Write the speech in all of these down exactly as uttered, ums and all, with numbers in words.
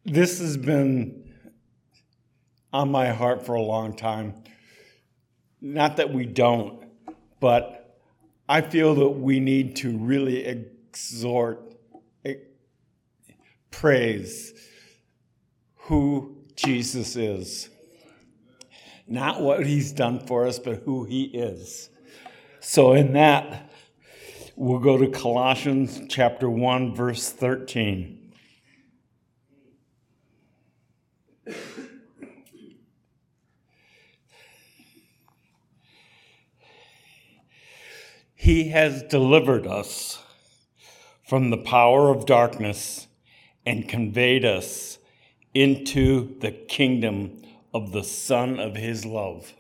This has been on my heart for a long time. Not that we don't, but I feel that we need to really exhort, praise who Jesus is. Not what he's done for us, but who he is. So in that, we'll go to Colossians chapter one, verse thirteen. He has delivered us from the power of darkness and conveyed us into the kingdom of the Son of his love,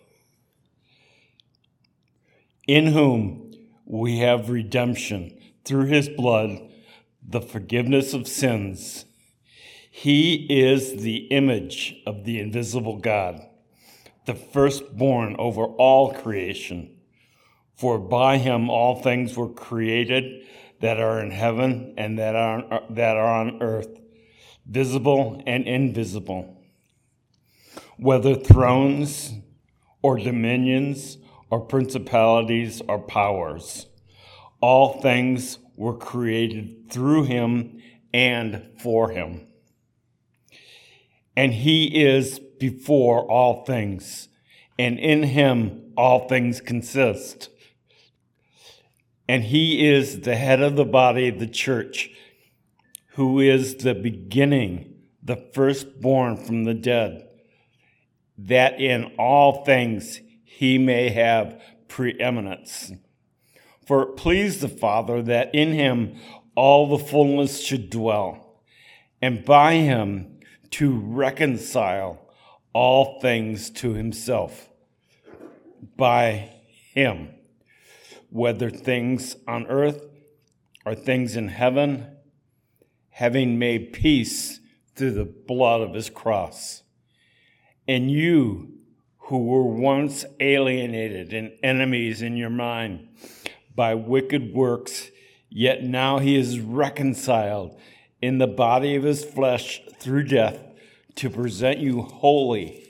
in whom we have redemption through his blood, the forgiveness of sins. He is the image of the invisible God, the firstborn over all creation. For by him all things were created that are in heaven and that are, that are on earth, visible and invisible, whether thrones or dominions or principalities or powers. All things were created through him and for him. And he is before all things, and in him all things consist. And he is the head of the body, the church, who is the beginning, the firstborn from the dead, that in all things he may have preeminence. For it pleased the Father that in him all the fullness should dwell, and by him to reconcile all things to himself. By him, whether things on earth or things in heaven, having made peace through the blood of his cross. And you, who were once alienated and enemies in your mind by wicked works, yet now he is reconciled in the body of his flesh through death to present you holy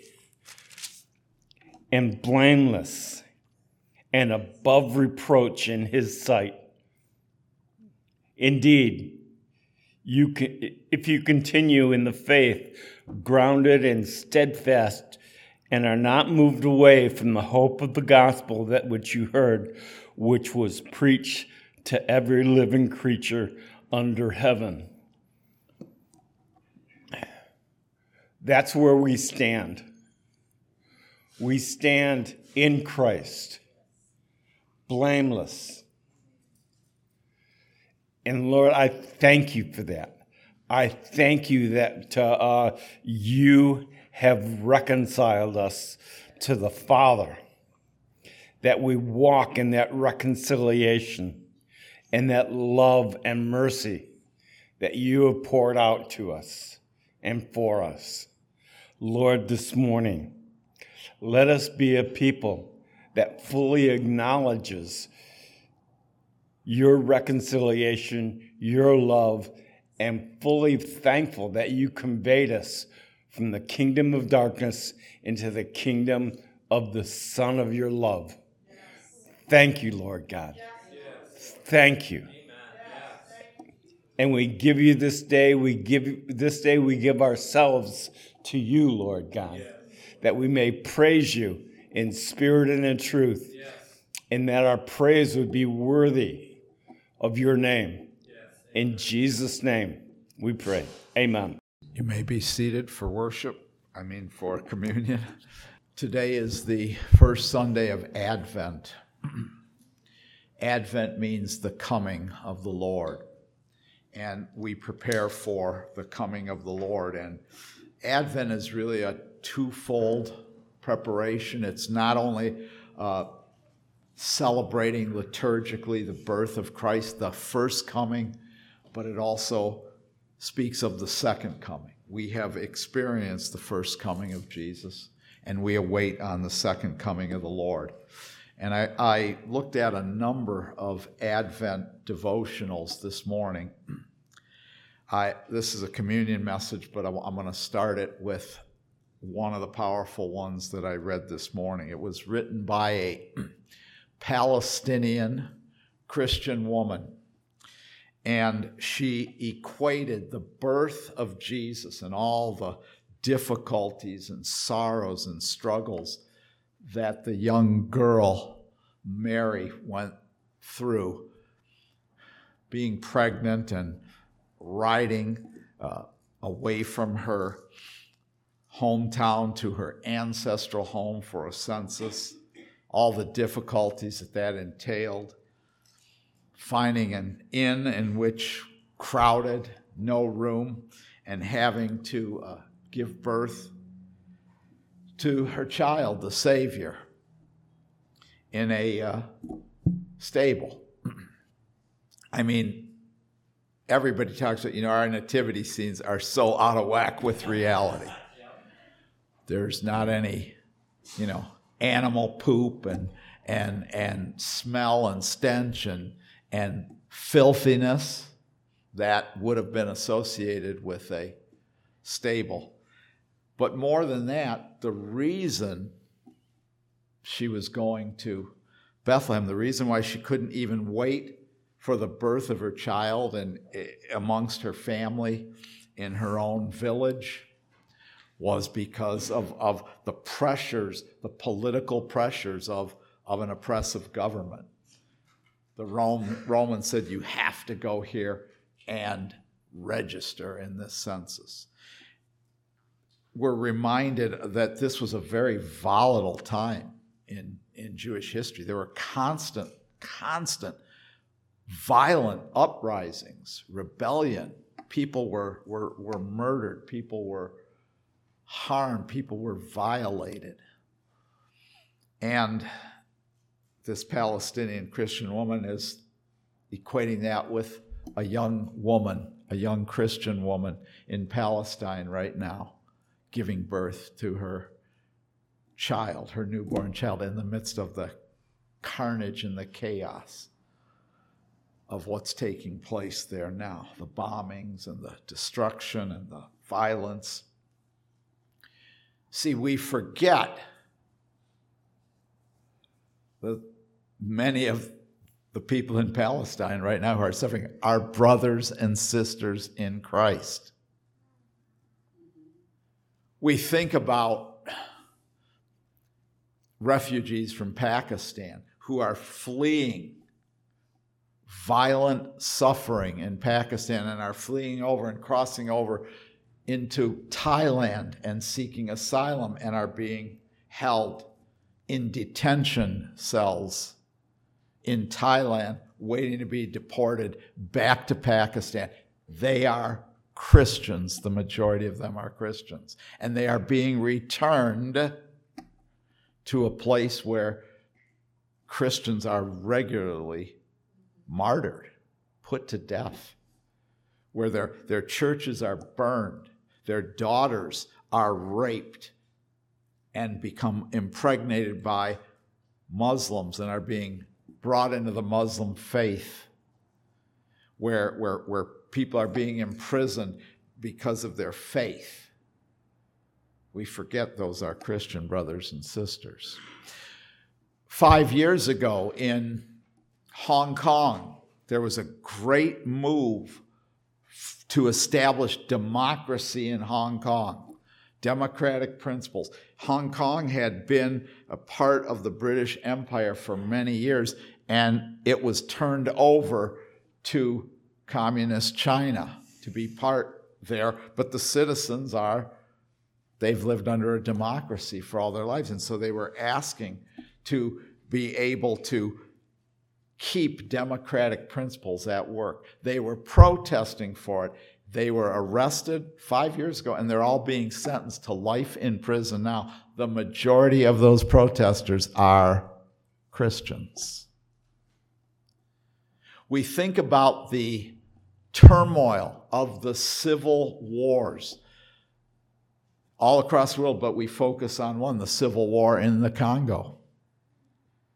and blameless and above reproach in his sight. Indeed, you can, if you continue in the faith, grounded and steadfast, and are not moved away from the hope of the gospel that which you heard, which was preached to every living creature under heaven. That's where we stand. We stand in Christ, blameless. And Lord, I thank you for that. I thank you that uh, you have reconciled us to the Father, that we walk in that reconciliation and that love and mercy that you have poured out to us and for us. Lord, this morning, let us be a people that fully acknowledges your reconciliation, your love, and fully thankful that you conveyed us from the kingdom of darkness into the kingdom of the Son of your love. Yes. Thank you, Lord God. Yes. Thank you. Yes. And we give you this day, we give this day we give ourselves to you, Lord God, yes, that we may praise you in spirit and in truth, yes, and that our praise would be worthy of your name. Yes, in Jesus' name we pray. Amen. You may be seated for worship, I mean for communion. Today is the first Sunday of Advent. Advent means the coming of the Lord. And we prepare for the coming of the Lord. And Advent is really a twofold preparation. It's not only uh, celebrating liturgically the birth of Christ, the first coming, but it also speaks of the second coming. We have experienced the first coming of Jesus, and we await on the second coming of the Lord. And I, I looked at a number of Advent devotionals this morning. I this is a communion message, but I'm, I'm going to start it with one of the powerful ones that I read this morning. It was written by a Palestinian Christian woman, and she equated the birth of Jesus and all the difficulties and sorrows and struggles that the young girl Mary went through, being pregnant and riding uh, away from her hometown to her ancestral home for a census, all the difficulties that that entailed, finding an inn in which crowded, no room, and having to uh, give birth to her child, the Savior, in a uh, stable. I mean, everybody talks about, you know, our nativity scenes are so out of whack with reality. There's not any, you know, animal poop and and and smell and stench and and filthiness that would have been associated with a stable. But more than that, the reason she was going to Bethlehem, the reason why she couldn't even wait for the birth of her child and amongst her family in her own village, was because of, of the pressures, the political pressures of, of an oppressive government. The Rome, Romans said, you have to go here and register in this census. We're reminded that this was a very volatile time in, in Jewish history. There were constant, constant violent uprisings, rebellion. People were, were, were murdered. People were harmed. People were violated. And this Palestinian Christian woman is equating that with a young woman, a young Christian woman in Palestine right now, giving birth to her child, her newborn child, in the midst of the carnage and the chaos of what's taking place there now, the bombings and the destruction and the violence. See, we forget that many of the people in Palestine right now who are suffering are brothers and sisters in Christ. We think about refugees from Pakistan who are fleeing violent suffering in Pakistan and are fleeing over and crossing over into Thailand and seeking asylum and are being held in detention cells in Thailand, waiting to be deported back to Pakistan. They are Christians. The majority of them are Christians. And they are being returned to a place where Christians are regularly martyred, put to death, where their, their churches are burned, their daughters are raped and become impregnated by Muslims and are being brought into the Muslim faith, where, where, where people are being imprisoned because of their faith. We forget those are Christian brothers and sisters. Five years ago in Hong Kong, there was a great move to establish democracy in Hong Kong, democratic principles. Hong Kong had been a part of the British Empire for many years, and it was turned over to communist China to be part there. But the citizens are, they've lived under a democracy for all their lives, and so they were asking to be able to keep democratic principles at work. They were protesting for it. They were arrested five years ago, and they're all being sentenced to life in prison now. The majority of those protesters are Christians. We think about the turmoil of the civil wars all across the world, but we focus on one, the civil war in the Congo.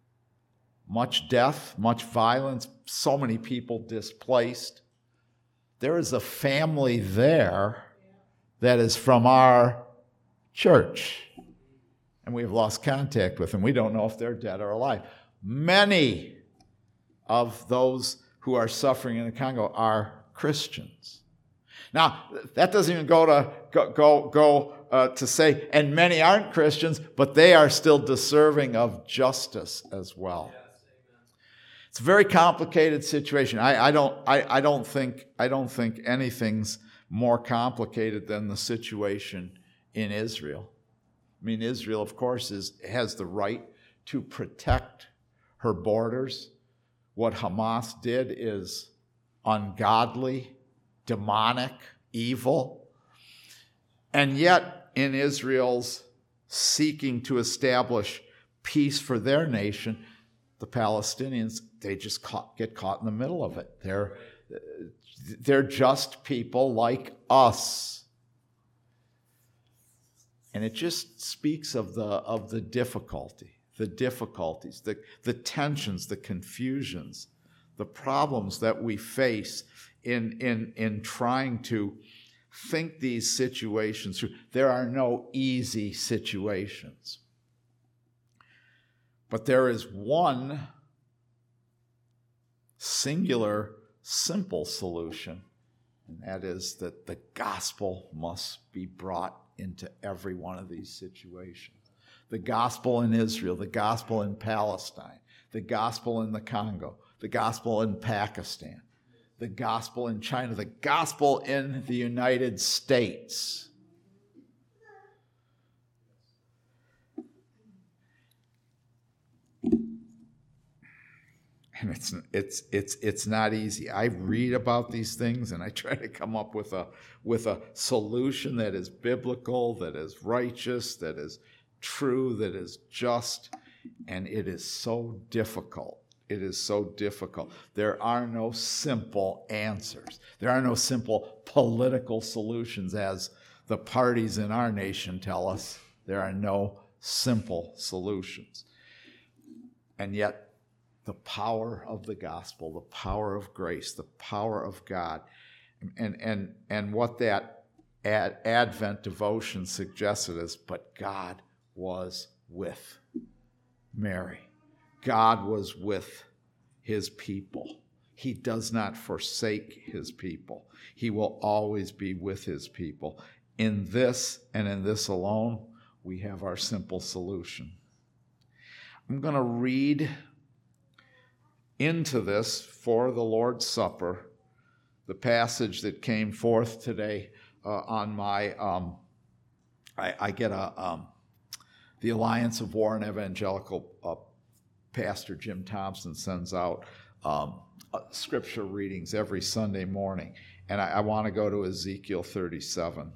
Much death, much violence, so many people displaced. there is a family there that is from our church. And we've lost contact with them. We don't know if they're dead or alive. Many of those who are suffering in the Congo are Christians. Now, that doesn't even go to go go, go uh, to say, and many aren't Christians, but they are still deserving of justice as well. It's a very complicated situation. I, I don't I, I don't think I don't think anything's more complicated than the situation in Israel. I mean, Israel, of course, is has the right to protect her borders. What Hamas did is ungodly, demonic, evil. And yet, in Israel's seeking to establish peace for their nation, the Palestinians, they just caught, get caught in the middle of it. They're, they're just people like us. And it just speaks of the, of the difficulty. the difficulties, the, the tensions, the confusions, the problems that we face in, in, in trying to think these situations through. There are no easy situations. But there is one singular, simple solution, and that is that the gospel must be brought into every one of these situations. The gospel in Israel, the gospel in Palestine, the gospel in the Congo, the gospel in Pakistan, the gospel in China, the gospel in the United States. And it's it's it's it's not easy. I read about these things and I try to come up with a with a solution that is biblical, that is righteous, that is true, that is just, and it is so difficult. It is so difficult. There are no simple answers. There are no simple political solutions, as the parties in our nation tell us. There are no simple solutions. And yet, the power of the gospel, the power of grace, the power of God, and and and what that ad, Advent devotion suggested is, but God was with Mary. God was with his people. He does not forsake his people. He will always be with his people. In this and in this alone, we have our simple solution. I'm going to read into this for the Lord's Supper the passage that came forth today uh, on my, um, I, I get a, um, the Alliance of Warren Evangelical uh, Pastor Jim Thompson sends out um, uh, scripture readings every Sunday morning, and I, I want to go to Ezekiel thirty-seven.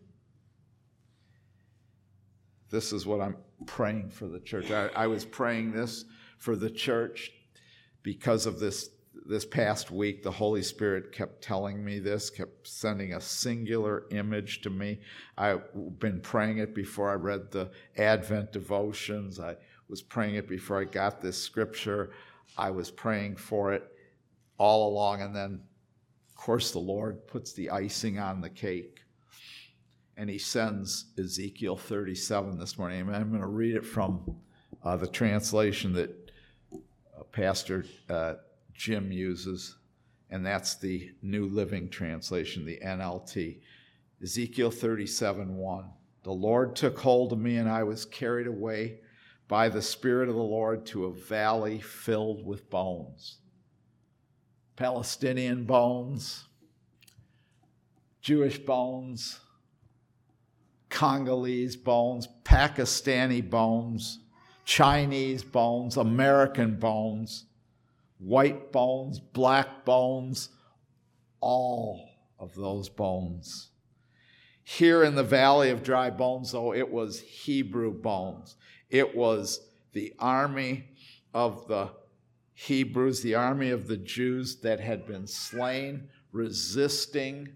This is what I'm praying for the church. I, I was praying this for the church because of this this past week. The Holy Spirit kept telling me this, kept sending a singular image to me. I've been praying it before I read the Advent devotions. I was praying it before I got this scripture. I was praying for it all along, and then, of course, the Lord puts the icing on the cake, and he sends Ezekiel thirty-seven this morning. I'm going to read it from uh, the translation that uh, Pastor uh, Jim uses, and that's the New Living Translation, the N L T. Ezekiel thirty-seven one. The Lord took hold of me, and I was carried away by the Spirit of the Lord to a valley filled with bones. Palestinian bones, Jewish bones, Congolese bones, Pakistani bones, Chinese bones, American bones, white bones, black bones, all of those bones. Here in the valley of dry bones, though, it was Hebrew bones. It was the army of the Hebrews, the army of the Jews that had been slain, resisting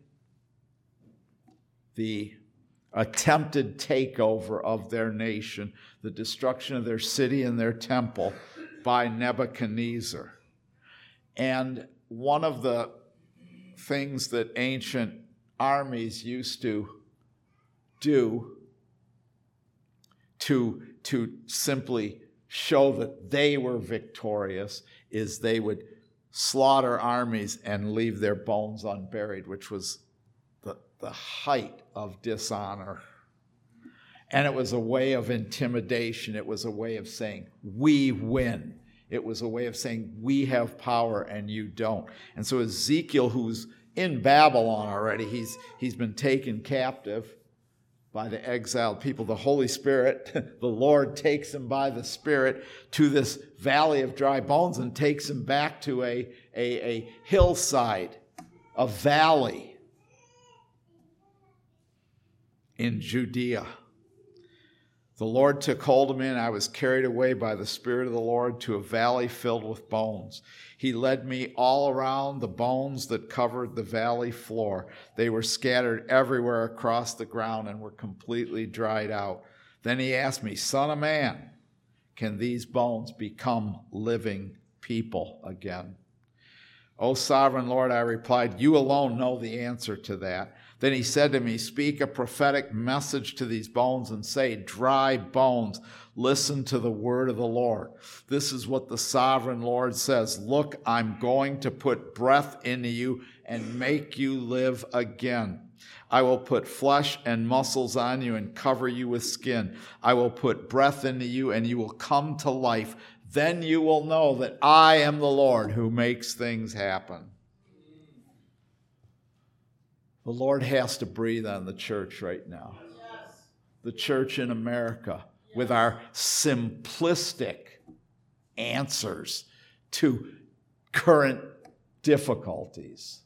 the attempted takeover of their nation, the destruction of their city and their temple by Nebuchadnezzar. And one of the things that ancient armies used to do to, to simply show that they were victorious is they would slaughter armies and leave their bones unburied, which was the, the height of dishonor. And it was a way of intimidation. It was a way of saying, we win. It was a way of saying, we have power and you don't. And so Ezekiel, who's in Babylon already, he's, he's been taken captive by the exiled people. The Holy Spirit, the Lord takes him by the Spirit to this valley of dry bones and takes him back to a, a, a hillside, a valley in Judea. The Lord took hold of me, and I was carried away by the Spirit of the Lord to a valley filled with bones. He led me all around the bones that covered the valley floor. They were scattered everywhere across the ground and were completely dried out. Then he asked me, Son of man, can these bones become living people again? O sovereign Lord, I replied, you alone know the answer to that. Then he said to me, speak a prophetic message to these bones and say, dry bones, listen to the word of the Lord. This is what the sovereign Lord says. Look, I'm going to put breath into you and make you live again. I will put flesh and muscles on you and cover you with skin. I will put breath into you and you will come to life. Then you will know that I am the Lord who makes things happen. The Lord has to breathe on the church right now. Yes. The church in America, yes, with our simplistic answers to current difficulties.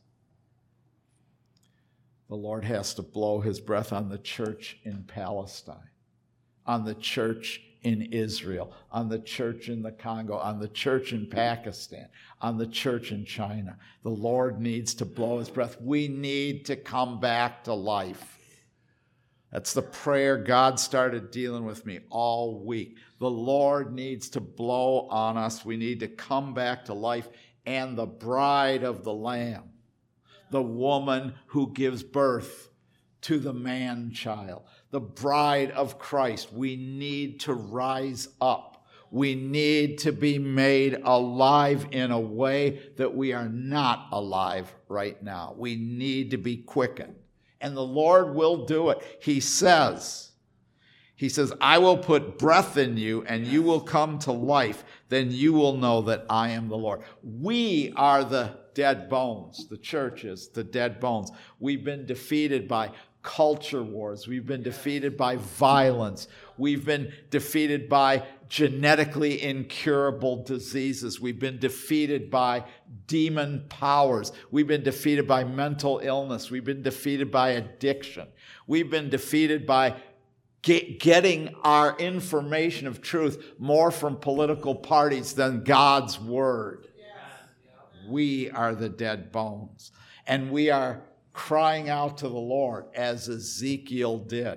The Lord has to blow his breath on the church in Palestine, on the church in Israel, on the church in the Congo, on the church in Pakistan, on the church in China. The Lord needs to blow his breath. We need to come back to life. That's the prayer God started dealing with me all week. The Lord needs to blow on us. We need to come back to life. And the bride of the Lamb, the woman who gives birth to the man-child, the bride of Christ, we need to rise up. We need to be made alive in a way that we are not alive right now. We need to be quickened. And the Lord will do it. He says, He says, I will put breath in you and you will come to life. Then you will know that I am the Lord. We are the dead bones. The church is the dead bones. We've been defeated by culture wars. We've been defeated by violence. We've been defeated by genetically incurable diseases. We've been defeated by demon powers. We've been defeated by mental illness. We've been defeated by addiction. We've been defeated by get, getting our information of truth more from political parties than God's word. We are the dead bones. And we are crying out to the Lord as Ezekiel did.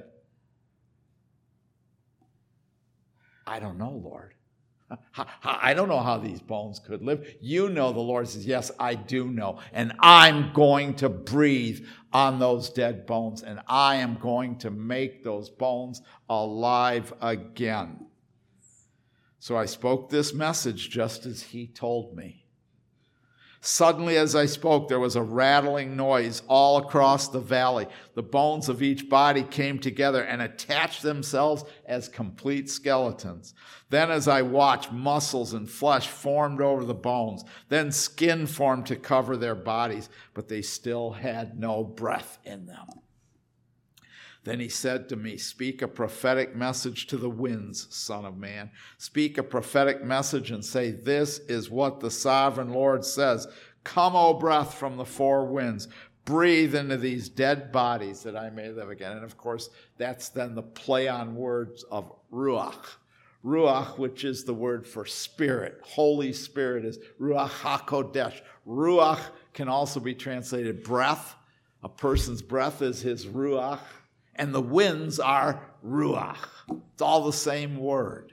I don't know, Lord. I don't know how these bones could live. You know. The Lord says, yes, I do know. And I'm going to breathe on those dead bones. And I am going to make those bones alive again. So I spoke this message just as he told me. Suddenly, as I spoke, there was a rattling noise all across the valley. The bones of each body came together and attached themselves as complete skeletons. Then, as I watched, muscles and flesh formed over the bones. Then skin formed to cover their bodies, but they still had no breath in them. Then he said to me, speak a prophetic message to the winds, Son of man. Speak a prophetic message and say, this is what the sovereign Lord says. Come, O breath from the four winds. Breathe into these dead bodies that I may live again. And of course, that's then the play on words of Ruach. Ruach, which is the word for spirit. Holy Spirit is Ruach HaKodesh. Ruach can also be translated breath. A person's breath is his Ruach. And the winds are Ruach. It's all the same word.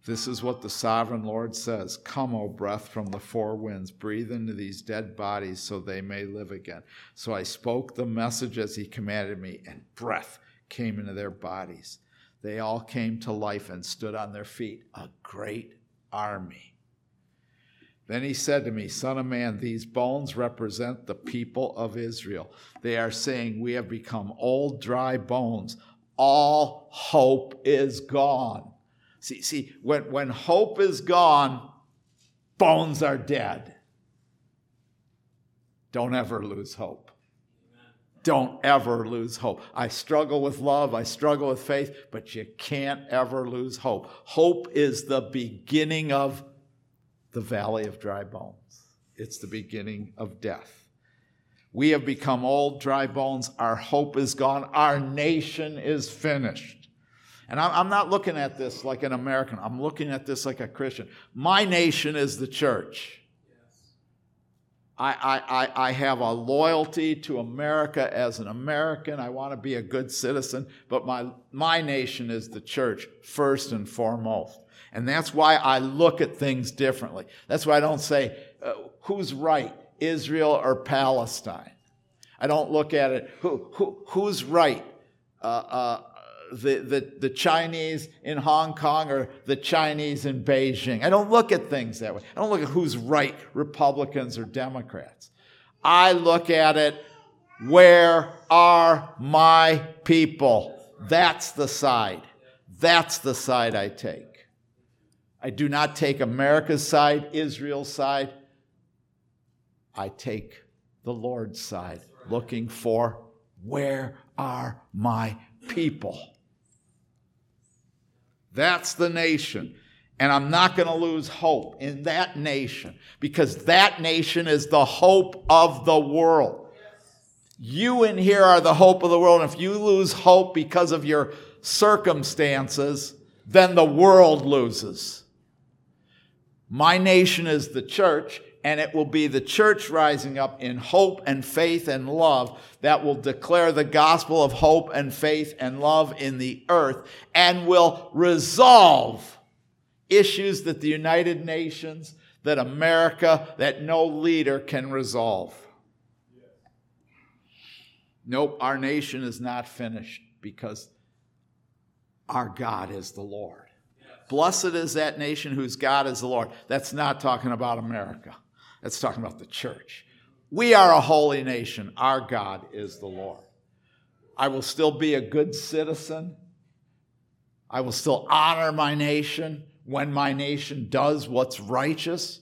This is what the sovereign Lord says. Come, O breath from the four winds, breathe into these dead bodies so they may live again. So I spoke the message as he commanded me, and breath came into their bodies. They all came to life and stood on their feet, a great army. Then he said to me, Son of man, these bones represent the people of Israel. They are saying, we have become old, dry bones. All hope is gone. See, see, when, when hope is gone, bones are dead. Don't ever lose hope. Don't ever lose hope. I struggle with love, I struggle with faith, but you can't ever lose hope. Hope is the beginning of the valley of dry bones. It's the beginning of death. We have become old, dry bones. Our hope is gone. Our nation is finished. And I'm not looking at this like an American. I'm looking at this like a Christian. My nation is the church. I, I, I, I have a loyalty to America as an American. I want to be a good citizen. But my, my nation is the church first and foremost. And that's why I look at things differently. That's why I don't say, uh, who's right, Israel or Palestine? I don't look at it, who, who, who's right? Uh, uh, The, the, the Chinese in Hong Kong or the Chinese in Beijing. I don't look at things that way. I don't look at who's right, Republicans or Democrats. I look at it, where are my people? That's the side. That's the side I take. I do not take America's side, Israel's side. I take the Lord's side, looking for, where are my people? That's the nation. And I'm not going to lose hope in that nation, because that nation is the hope of the world. You in here are the hope of the world. And if you lose hope because of your circumstances, then the world loses. My nation is the church, and it will be the church rising up in hope and faith and love that will declare the gospel of hope and faith and love in the earth, and will resolve issues that the United Nations, that America, that no leader can resolve. Nope, our nation is not finished, because our God is the Lord. Blessed is that nation whose God is the Lord. That's not talking about America. That's talking about the church. We are a holy nation. Our God is the Lord. I will still be a good citizen. I will still honor my nation when my nation does what's righteous,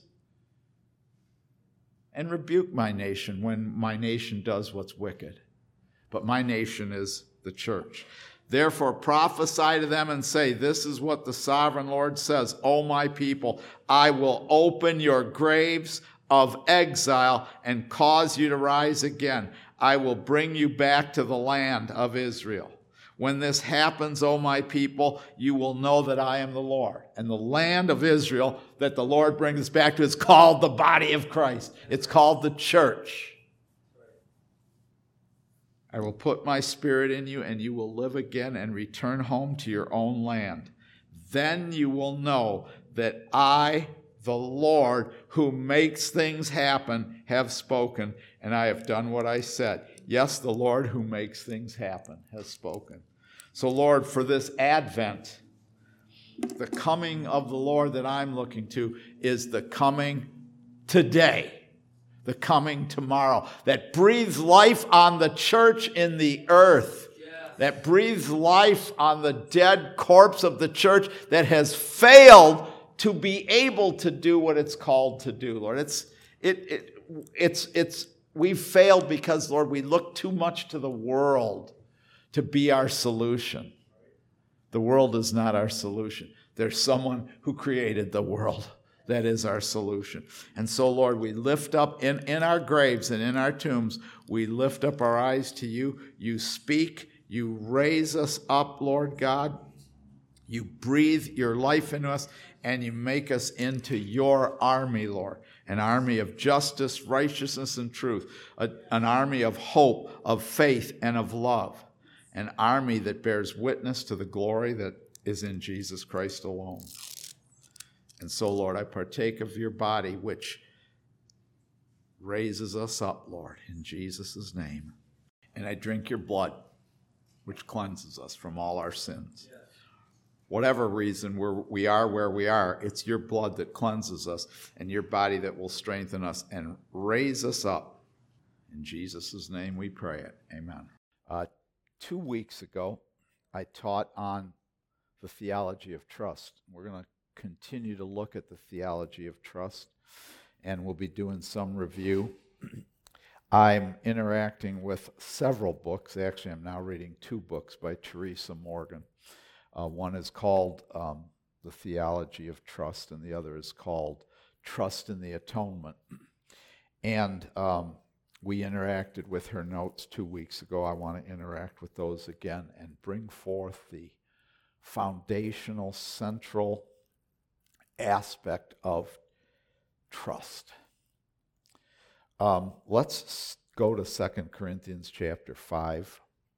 and rebuke my nation when my nation does what's wicked. But my nation is the church. Therefore prophesy to them and say, this is what the sovereign Lord says, O my people, I will open your graves of exile and cause you to rise again. I will bring you back to the land of Israel. When this happens, O my people, you will know that I am the Lord. And the land of Israel that the Lord brings us back to is called the body of Christ. It's called the church. I will put my spirit in you, and you will live again and return home to your own land. Then you will know that I, the Lord, who makes things happen, have spoken, and I have done what I said. Yes, the Lord who makes things happen has spoken. So, Lord, for this Advent, the coming of the Lord that I'm looking to is the coming today. The coming tomorrow, that breathes life on the church in the earth, yes. That breathes life on the dead corpse of the church that has failed to be able to do what it's called to do, Lord. It's it, it it's it's we've failed because, Lord, we look too much to the world to be our solution. The world is not our solution. There's someone who created the world. That is our solution. And so, Lord, we lift up in, in our graves and in our tombs, we lift up our eyes to you. You speak, you raise us up, Lord God. You breathe your life in us, and you make us into your army, Lord. An army of justice, righteousness, and truth. A, an army of hope, of faith, and of love. An army that bears witness to the glory that is in Jesus Christ alone. And so, Lord, I partake of your body, which raises us up, Lord, in Jesus' name. And I drink your blood, which cleanses us from all our sins. Yes. Whatever reason we're, we are where we are, it's your blood that cleanses us and your body that will strengthen us and raise us up. In Jesus' name we pray it. Amen. Uh, two weeks ago, I taught on the theology of trust. We're going to continue to look at the theology of trust, and we'll be doing some review. I'm interacting with several books. Actually, I'm now reading two books by Teresa Morgan. Uh, one is called um, The Theology of Trust, and the other is called Trust in the Atonement. And um, we interacted with her notes two weeks ago. I want to interact with those again and bring forth the foundational, central aspect of trust. Um, let's go to Second Corinthians chapter five.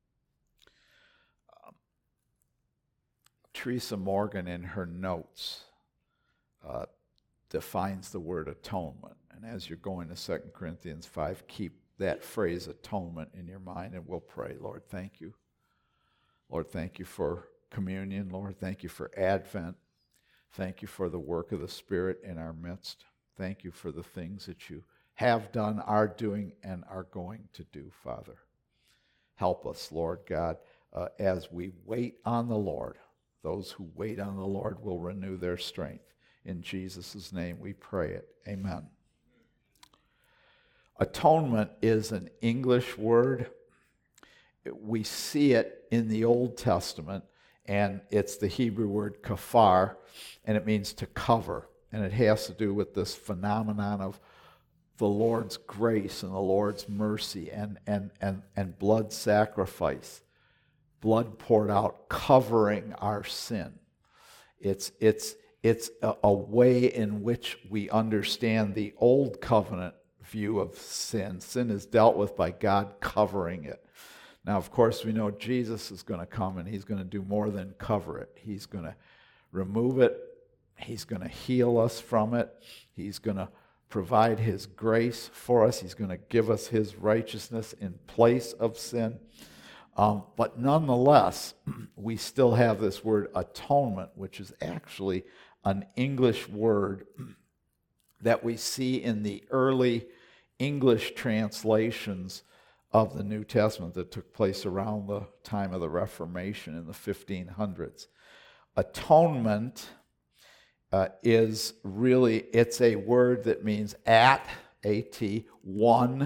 Um, Teresa Morgan, in her notes, uh, defines the word atonement. And as you're going to Second Corinthians five, keep that phrase atonement in your mind, and we'll pray. Lord, thank you. Lord, thank you for communion. Lord, thank you for Advent. Thank you for the work of the Spirit in our midst. Thank you for the things that you have done, are doing, and are going to do, Father. Help us, Lord God, uh, as we wait on the Lord. Those who wait on the Lord will renew their strength. In Jesus' name we pray it. Amen. Atonement is an English word. We see it in the Old Testament, and it's the Hebrew word kafar, and it means to cover. And it has to do with this phenomenon of the Lord's grace and the Lord's mercy and, and, and, and blood sacrifice, blood poured out covering our sin. It's, it's, it's a, a way in which we understand the old covenant view of sin. Sin is dealt with by God covering it. Now, of course, we know Jesus is going to come and he's going to do more than cover it. He's going to remove it. He's going to heal us from it. He's going to provide his grace for us. He's going to give us his righteousness in place of sin. Um, but nonetheless, we still have this word atonement, which is actually an English word that we see in the early English translations of the New Testament that took place around the time of the Reformation in the fifteen hundreds. Atonement uh, is really, it's a word that means at, A T, one,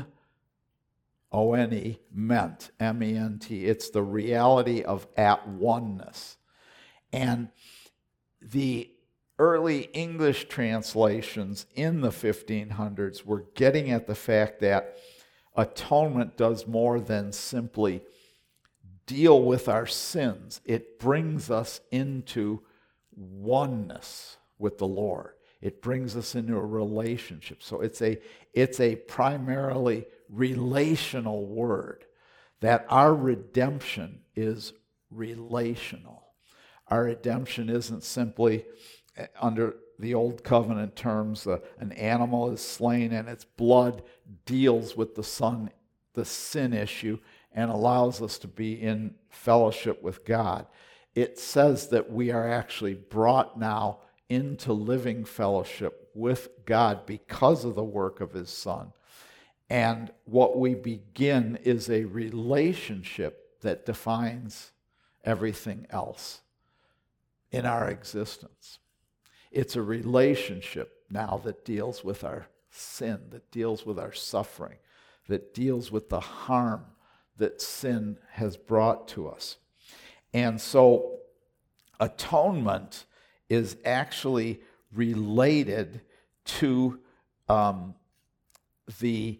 O N E, meant, M E N T. It's the reality of at oneness. And the early English translations in the fifteen hundreds were getting at the fact that atonement does more than simply deal with our sins. It brings us into oneness with the Lord. It brings us into a relationship. So it's a, it's a primarily relational word, that our redemption is relational. Our redemption isn't simply, under the old covenant terms, uh, an animal is slain and its blood deals with the son, the sin issue, and allows us to be in fellowship with God. It says that we are actually brought now into living fellowship with God because of the work of his Son. And what we begin is a relationship that defines everything else in our existence. It's a relationship now that deals with our sin, that deals with our suffering, that deals with the harm that sin has brought to us. And so atonement is actually related to um, the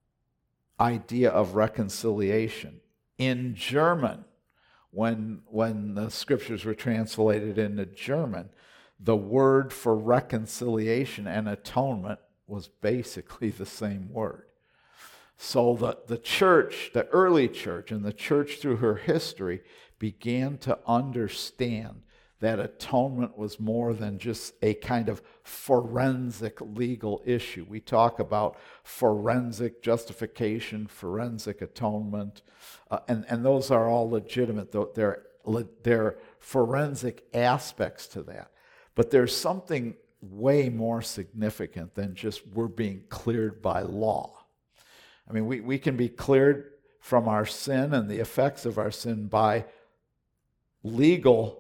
idea of reconciliation. In German, when, when the scriptures were translated into German, the word for reconciliation and atonement was basically the same word. So the, the church, the early church, and the church through her history began to understand that atonement was more than just a kind of forensic legal issue. We talk about forensic justification, forensic atonement, uh, and, and those are all legitimate. They're, they're forensic aspects to that. But there's something way more significant than just we're being cleared by law. I mean, we, we can be cleared from our sin and the effects of our sin by legal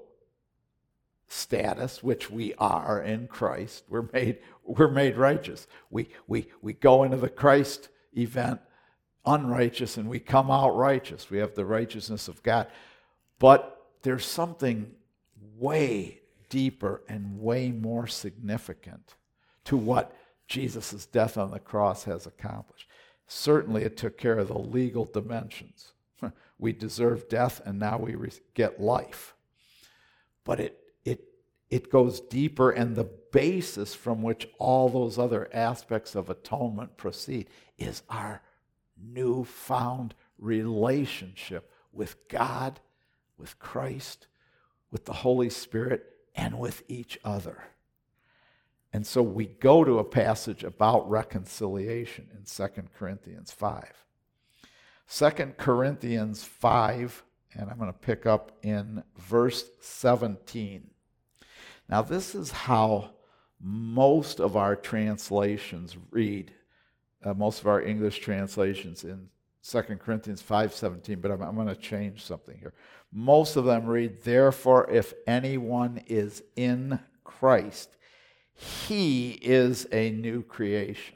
status, which we are in Christ. We're made, we're made righteous. We, we, we go into the Christ event unrighteous and we come out righteous. We have the righteousness of God. But there's something way deeper and way more significant to what Jesus' death on the cross has accomplished. Certainly it took care of the legal dimensions. We deserve death and now we get life. But it it it goes deeper, and the basis from which all those other aspects of atonement proceed is our newfound relationship with God, with Christ, with the Holy Spirit, and with each other. And so we go to a passage about reconciliation in Second Corinthians five. Second Corinthians five, and I'm going to pick up in verse seventeen. Now, this is how most of our translations read, uh, most of our English translations in Second Corinthians five seventeen, but I'm, I'm going to change something here. Most of them read, therefore, if anyone is in Christ, he is a new creation.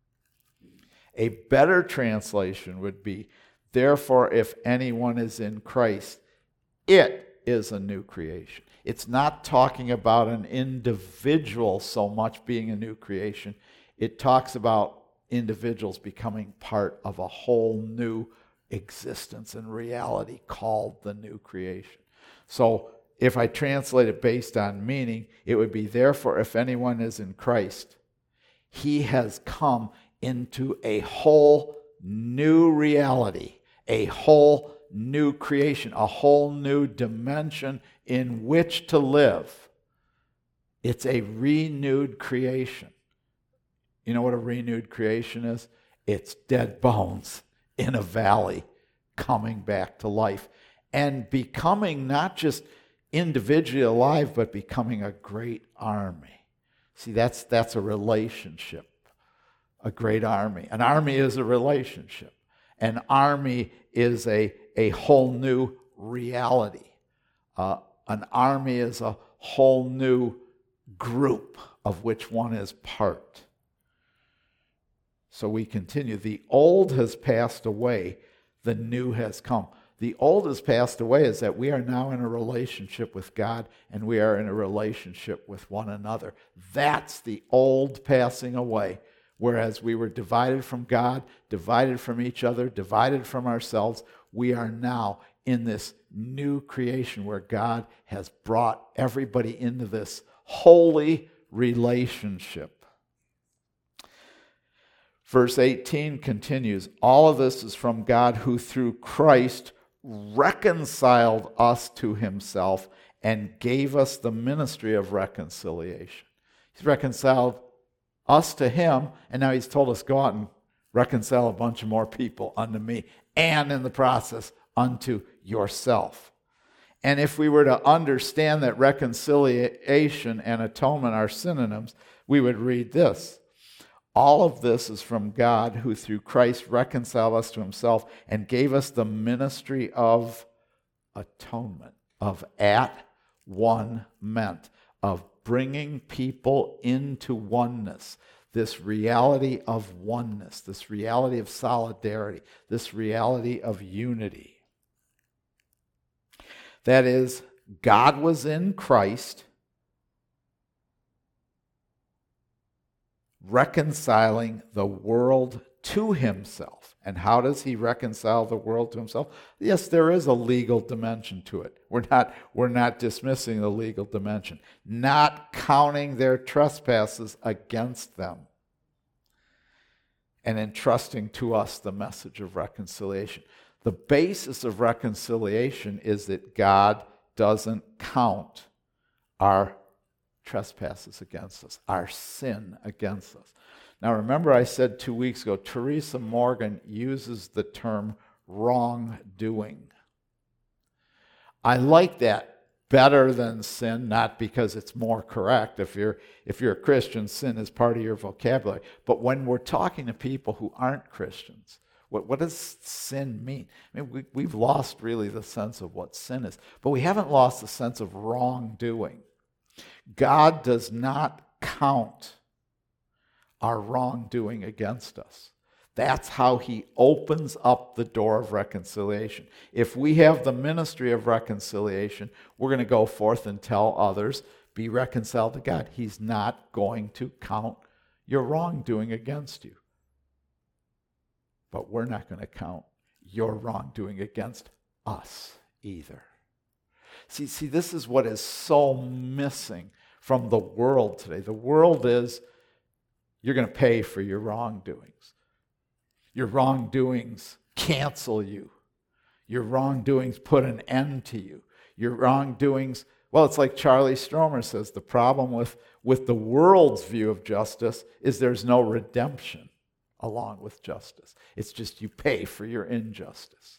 A better translation would be, therefore, if anyone is in Christ, it is a new creation. It's not talking about an individual so much being a new creation. It talks about individuals becoming part of a whole new existence and reality called the new creation. So if I translate it based on meaning, it would be, therefore, if anyone is in Christ, he has come into a whole new reality, a whole new creation, a whole new dimension in which to live. It's a renewed creation. You know what a renewed creation is? It's dead bones in a valley coming back to life and becoming not just individually alive, but becoming a great army. See, that's that's a relationship, a great army. An army is a relationship. An army is a, a whole new reality. Uh, an army is a whole new group of which one is part. So we continue. The old has passed away, the new has come. The old has passed away is that we are now in a relationship with God and we are in a relationship with one another. That's the old passing away. Whereas we were divided from God, divided from each other, divided from ourselves, we are now in this new creation where God has brought everybody into this holy relationship. Verse eighteen continues, all of this is from God who through Christ reconciled us to himself and gave us the ministry of reconciliation. He's reconciled us to him, and now he's told us, go out and reconcile a bunch of more people unto me, and in the process, unto yourself. And if we were to understand that reconciliation and atonement are synonyms, we would read this. All of this is from God, who through Christ reconciled us to himself and gave us the ministry of atonement, of at one meant, of bringing people into oneness, this reality of oneness, this reality of solidarity, this reality of unity. That is, God was in Christ, reconciling the world to himself. And how does he reconcile the world to himself? Yes, there is a legal dimension to it. We're not, we're not dismissing the legal dimension. Not counting their trespasses against them. And entrusting to us the message of reconciliation. The basis of reconciliation is that God doesn't count our trespasses against us, our sin against us. Now remember I said two weeks ago, Teresa Morgan uses the term wrongdoing. I like that better than sin, not because it's more correct. If you're if you're a Christian, sin is part of your vocabulary. But when we're talking to people who aren't Christians, what, what does sin mean? I mean, we, we've lost really the sense of what sin is, but we haven't lost the sense of wrongdoing. God does not count our wrongdoing against us. That's how he opens up the door of reconciliation. If we have the ministry of reconciliation, we're going to go forth and tell others, be reconciled to God. He's not going to count your wrongdoing against you. But we're not going to count your wrongdoing against us either. See, see, this is what is so missing from the world today. The world is, you're going to pay for your wrongdoings. Your wrongdoings cancel you. Your wrongdoings put an end to you. Your wrongdoings, well, it's like Charlie Stromer says, the problem with, with the world's view of justice is there's no redemption along with justice. It's just you pay for your injustice.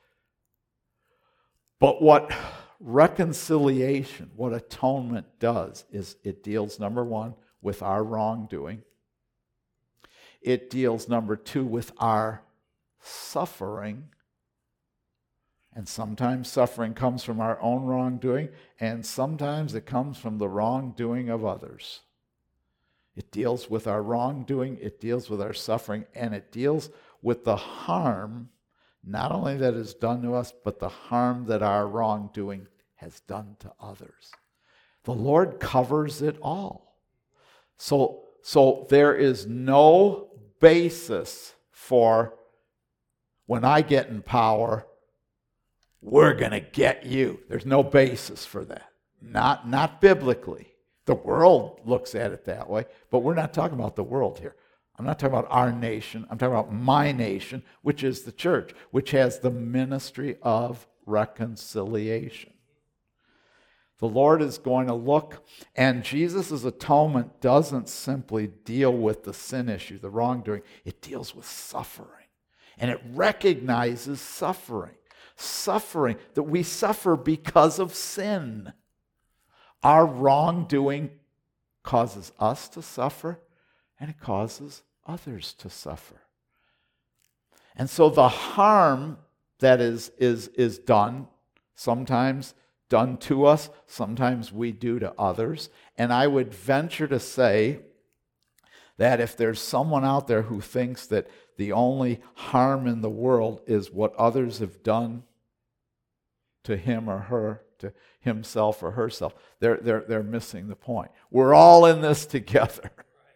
But what reconciliation, what atonement does, is it deals, number one, with our wrongdoing. It deals, number two, with our suffering. And sometimes suffering comes from our own wrongdoing, and sometimes it comes from the wrongdoing of others. It deals with our wrongdoing, it deals with our suffering, and it deals with the harm, not only that is done to us, but the harm that our wrongdoing has done to others. The Lord covers it all. So, so there is no basis for, when I get in power, we're going to get you. There's no basis for that. Not, not biblically. The world looks at it that way, but we're not talking about the world here. I'm not talking about our nation. I'm talking about my nation, which is the church, which has the ministry of reconciliation. The Lord is going to look, and Jesus' atonement doesn't simply deal with the sin issue, the wrongdoing. It deals with suffering, and it recognizes suffering. Suffering, that we suffer because of sin. Our wrongdoing causes us to suffer, and it causes others to suffer. And so the harm that is, is, is done, sometimes done to us, sometimes we do to others. And I would venture to say that if there's someone out there who thinks that the only harm in the world is what others have done to him or her, to himself or herself, they're, they're, they're missing the point. We're all in this together.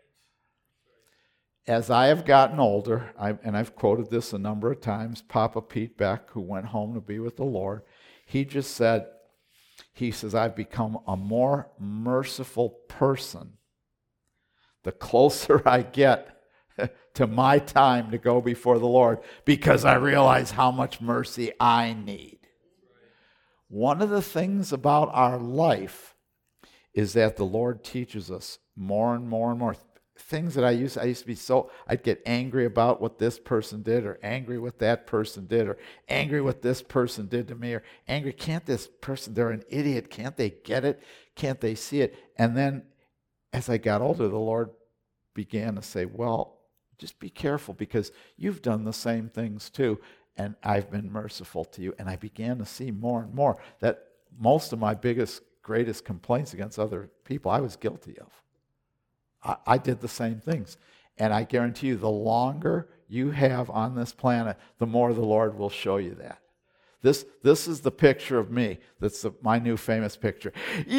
As I have gotten older, I, and I've quoted this a number of times, Papa Pete Beck, who went home to be with the Lord, he just said, he says, I've become a more merciful person the closer I get to my time to go before the Lord, because I realize how much mercy I need. One of the things about our life is that the Lord teaches us more and more and more. Things that I used, I used to be so, I'd get angry about what this person did, or angry what that person did, or angry what this person did to me, or angry, can't this person, they're an idiot, can't they get it? Can't they see it? And then as I got older, the Lord began to say, well, just be careful, because you've done the same things too, and I've been merciful to you. And I began to see more and more that most of my biggest, greatest complaints against other people, I was guilty of. I did the same things. And I guarantee you, the longer you have on this planet, the more the Lord will show you that. This, this is the picture of me. That's the, my new famous picture.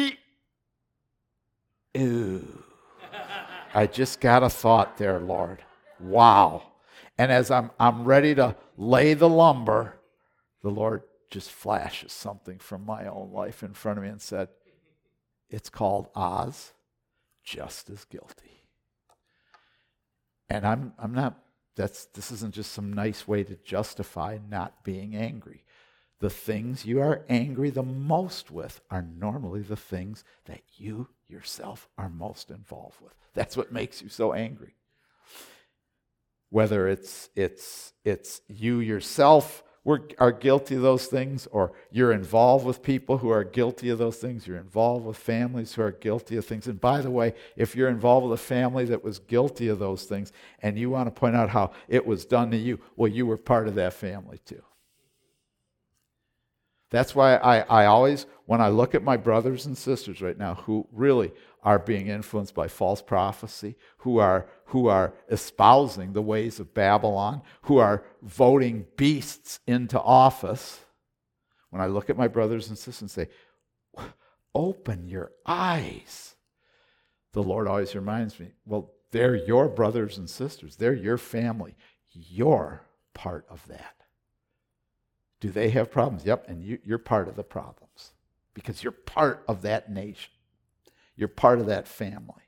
Ew. I just got a thought there, Lord. Wow. And as I'm, I'm ready to lay the lumber, the Lord just flashes something from my own life in front of me and said, it's called Oz. Just as guilty. And I'm I'm not, that's this isn't just some nice way to justify not being angry. The things you are angry the most with are normally the things that you yourself are most involved with. That's what makes you so angry. Whether it's it's it's you yourself were, are guilty of those things, or you're involved with people who are guilty of those things, you're involved with families who are guilty of things. And by the way, if you're involved with a family that was guilty of those things, and you want to point out how it was done to you, well, you were part of that family too. That's why I, I always, when I look at my brothers and sisters right now who really are being influenced by false prophecy, who are who are espousing the ways of Babylon, who are voting beasts into office, when I look at my brothers and sisters and say, open your eyes, the Lord always reminds me, well, they're your brothers and sisters. They're your family. You're part of that. Do they have problems? Yep, and you, you're part of the problems because you're part of that nation. You're part of that family.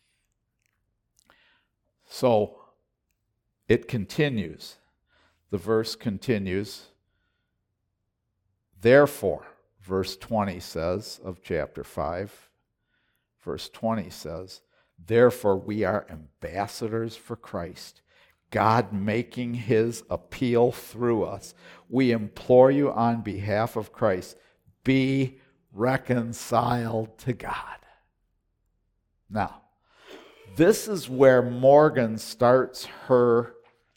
So it continues. The verse continues. Therefore, verse twenty says of chapter five, verse twenty says, therefore we are ambassadors for Christ, God making his appeal through us. We implore you on behalf of Christ, be reconciled to God. Now, this is where Morgan starts her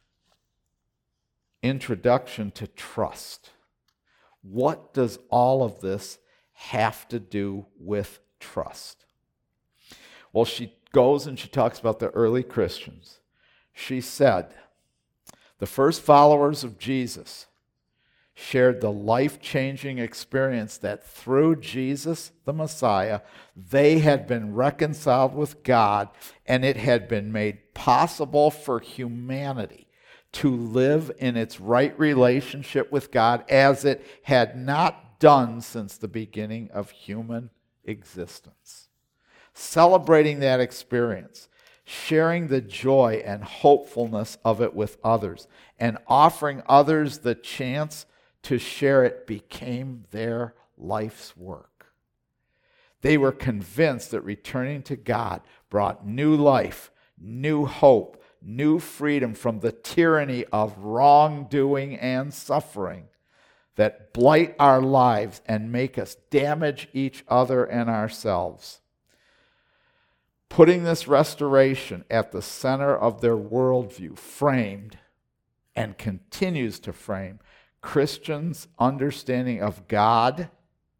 introduction to trust. What does all of this have to do with trust? Well, she goes and she talks about the early Christians. She said, the first followers of Jesus shared the life-changing experience that through Jesus, the Messiah, they had been reconciled with God, and it had been made possible for humanity to live in its right relationship with God as it had not done since the beginning of human existence. Celebrating that experience, sharing the joy and hopefulness of it with others, and offering others the chance to share it became their life's work. They were convinced that returning to God brought new life, new hope, new freedom from the tyranny of wrongdoing and suffering that blight our lives and make us damage each other and ourselves. Putting this restoration at the center of their worldview framed and continues to frame Christians' understanding of God,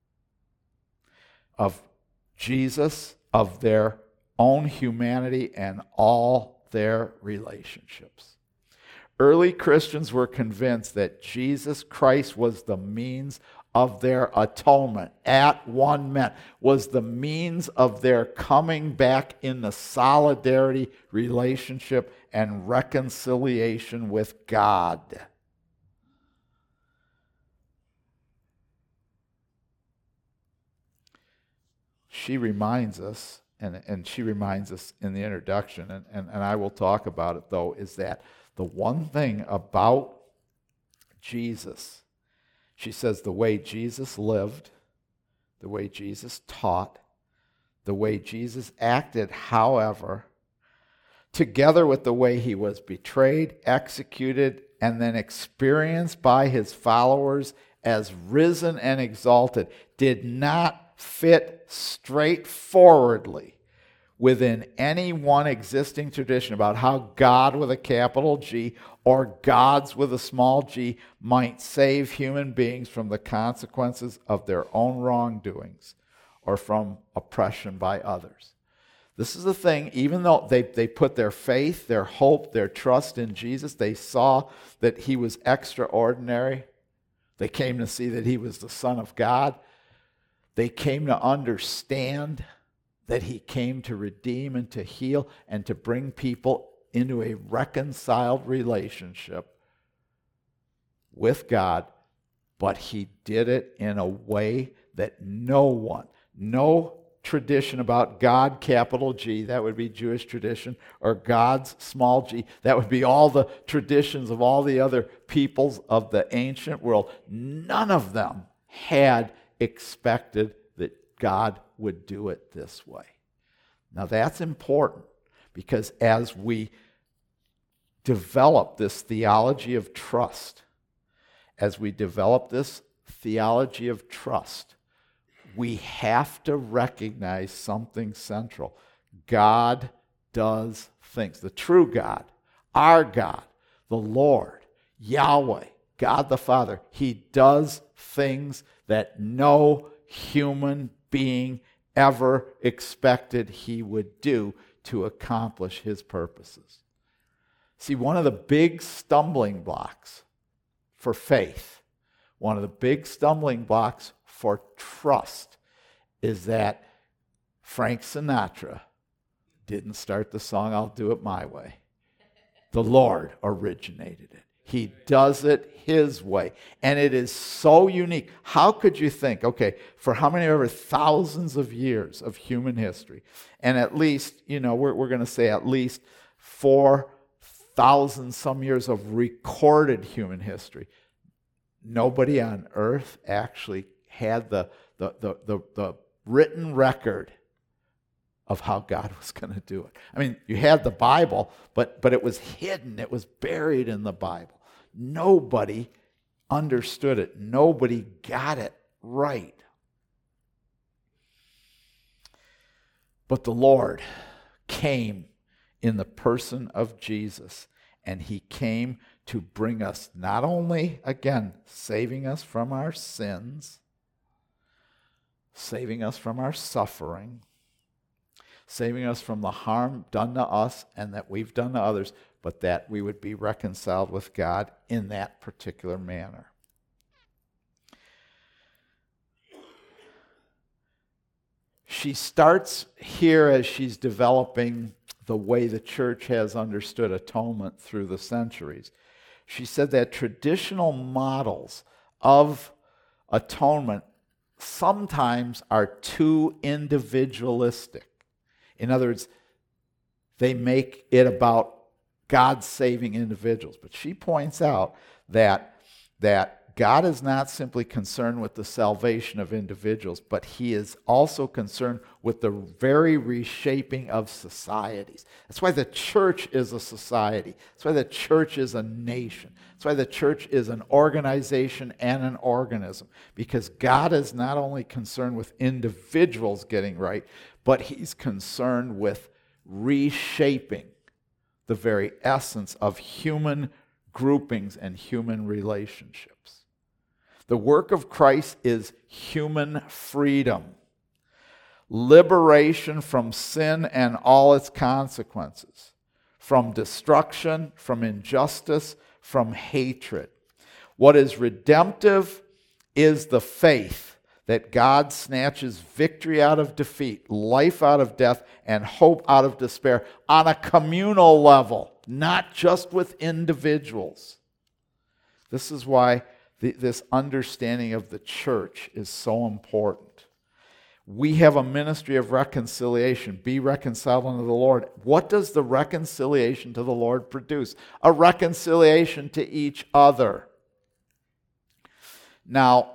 of Jesus, of their own humanity, and all their relationships. Early Christians were convinced that Jesus Christ was the means of their atonement, at one meant, was the means of their coming back in the solidarity, relationship, and reconciliation with God. She reminds us, and, and she reminds us in the introduction, and, and, and I will talk about it though, is that the one thing about Jesus, she says the way Jesus lived, the way Jesus taught, the way Jesus acted, however, together with the way he was betrayed, executed, and then experienced by his followers as risen and exalted, did not fit straightforwardly within any one existing tradition about how God with a capital G or gods with a small g might save human beings from the consequences of their own wrongdoings or from oppression by others. This is the thing, even though they, they put their faith, their hope, their trust in Jesus, they saw that he was extraordinary. They came to see that he was the Son of God. They came to understand that he came to redeem and to heal and to bring people into a reconciled relationship with God, but he did it in a way that no one, no tradition about God, capital G, that would be Jewish tradition, or God's small g, that would be all the traditions of all the other peoples of the ancient world. None of them had expected that God would do it this way. Now that's important, because as we develop this theology of trust, as we develop this theology of trust, we have to recognize something central. God does things. The true God, our God, the Lord, Yahweh, God the Father, He does things that no human being ever expected He would do to accomplish His purposes. See, one of the big stumbling blocks for faith, one of the big stumbling blocks for trust, is that Frank Sinatra didn't start the song, I'll Do It My Way. The Lord originated it. He does it His way. And it is so unique. How could you think, okay, for how many ever thousands of years of human history, and at least, you know, we're, we're going to say at least four thousand some years of recorded human history, nobody on earth actually had the, the, the, the, the written record of how God was going to do it. I mean, you had the Bible, but, but it was hidden. It was buried in the Bible. Nobody understood it. Nobody got it right. But the Lord came in the person of Jesus, and He came to bring us not only, again, saving us from our sins, saving us from our suffering, saving us from the harm done to us and that we've done to others, but that we would be reconciled with God in that particular manner. She starts here as she's developing the way the church has understood atonement through the centuries. She said that traditional models of atonement sometimes are too individualistic. In other words, they make it about God saving individuals. But she points out that, that God is not simply concerned with the salvation of individuals, but He is also concerned with the very reshaping of societies. That's why the church is a society. That's why the church is a nation. That's why the church is an organization and an organism. Because God is not only concerned with individuals getting right, but He's concerned with reshaping the very essence of human groupings and human relationships. The work of Christ is human freedom, liberation from sin and all its consequences, from destruction, from injustice, from hatred. What is redemptive is the faith that God snatches victory out of defeat, life out of death, and hope out of despair on a communal level, not just with individuals. This is why the, this understanding of the church is so important. We have a ministry of reconciliation. Be reconciled unto the Lord. What does the reconciliation to the Lord produce? A reconciliation to each other. Now,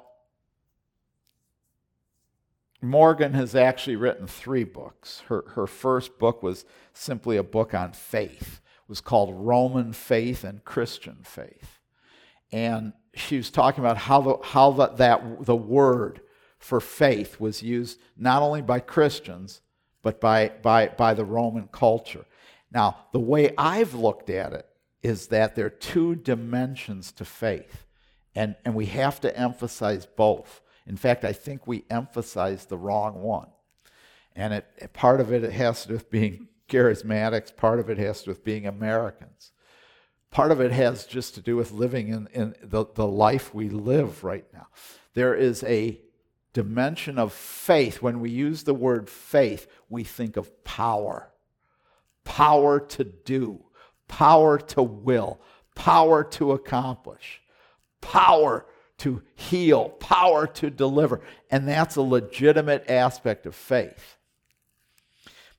Morgan has actually written three books. Her, her first book was simply a book on faith. It was called Roman Faith and Christian Faith. And she was talking about how the, how the, that the word for faith was used not only by Christians, but by, by, by the Roman culture. Now, the way I've looked at it is that there are two dimensions to faith, and, and we have to emphasize both. In fact, I think we emphasize the wrong one. And it, part of it, it has to do with being charismatics. Part of it has to do with being Americans. Part of it has just to do with living in, in the, the life we live right now. There is a dimension of faith. When we use the word faith, we think of power. Power to do. Power to will. Power to accomplish. Power to heal. Power to deliver. And that's a legitimate aspect of faith.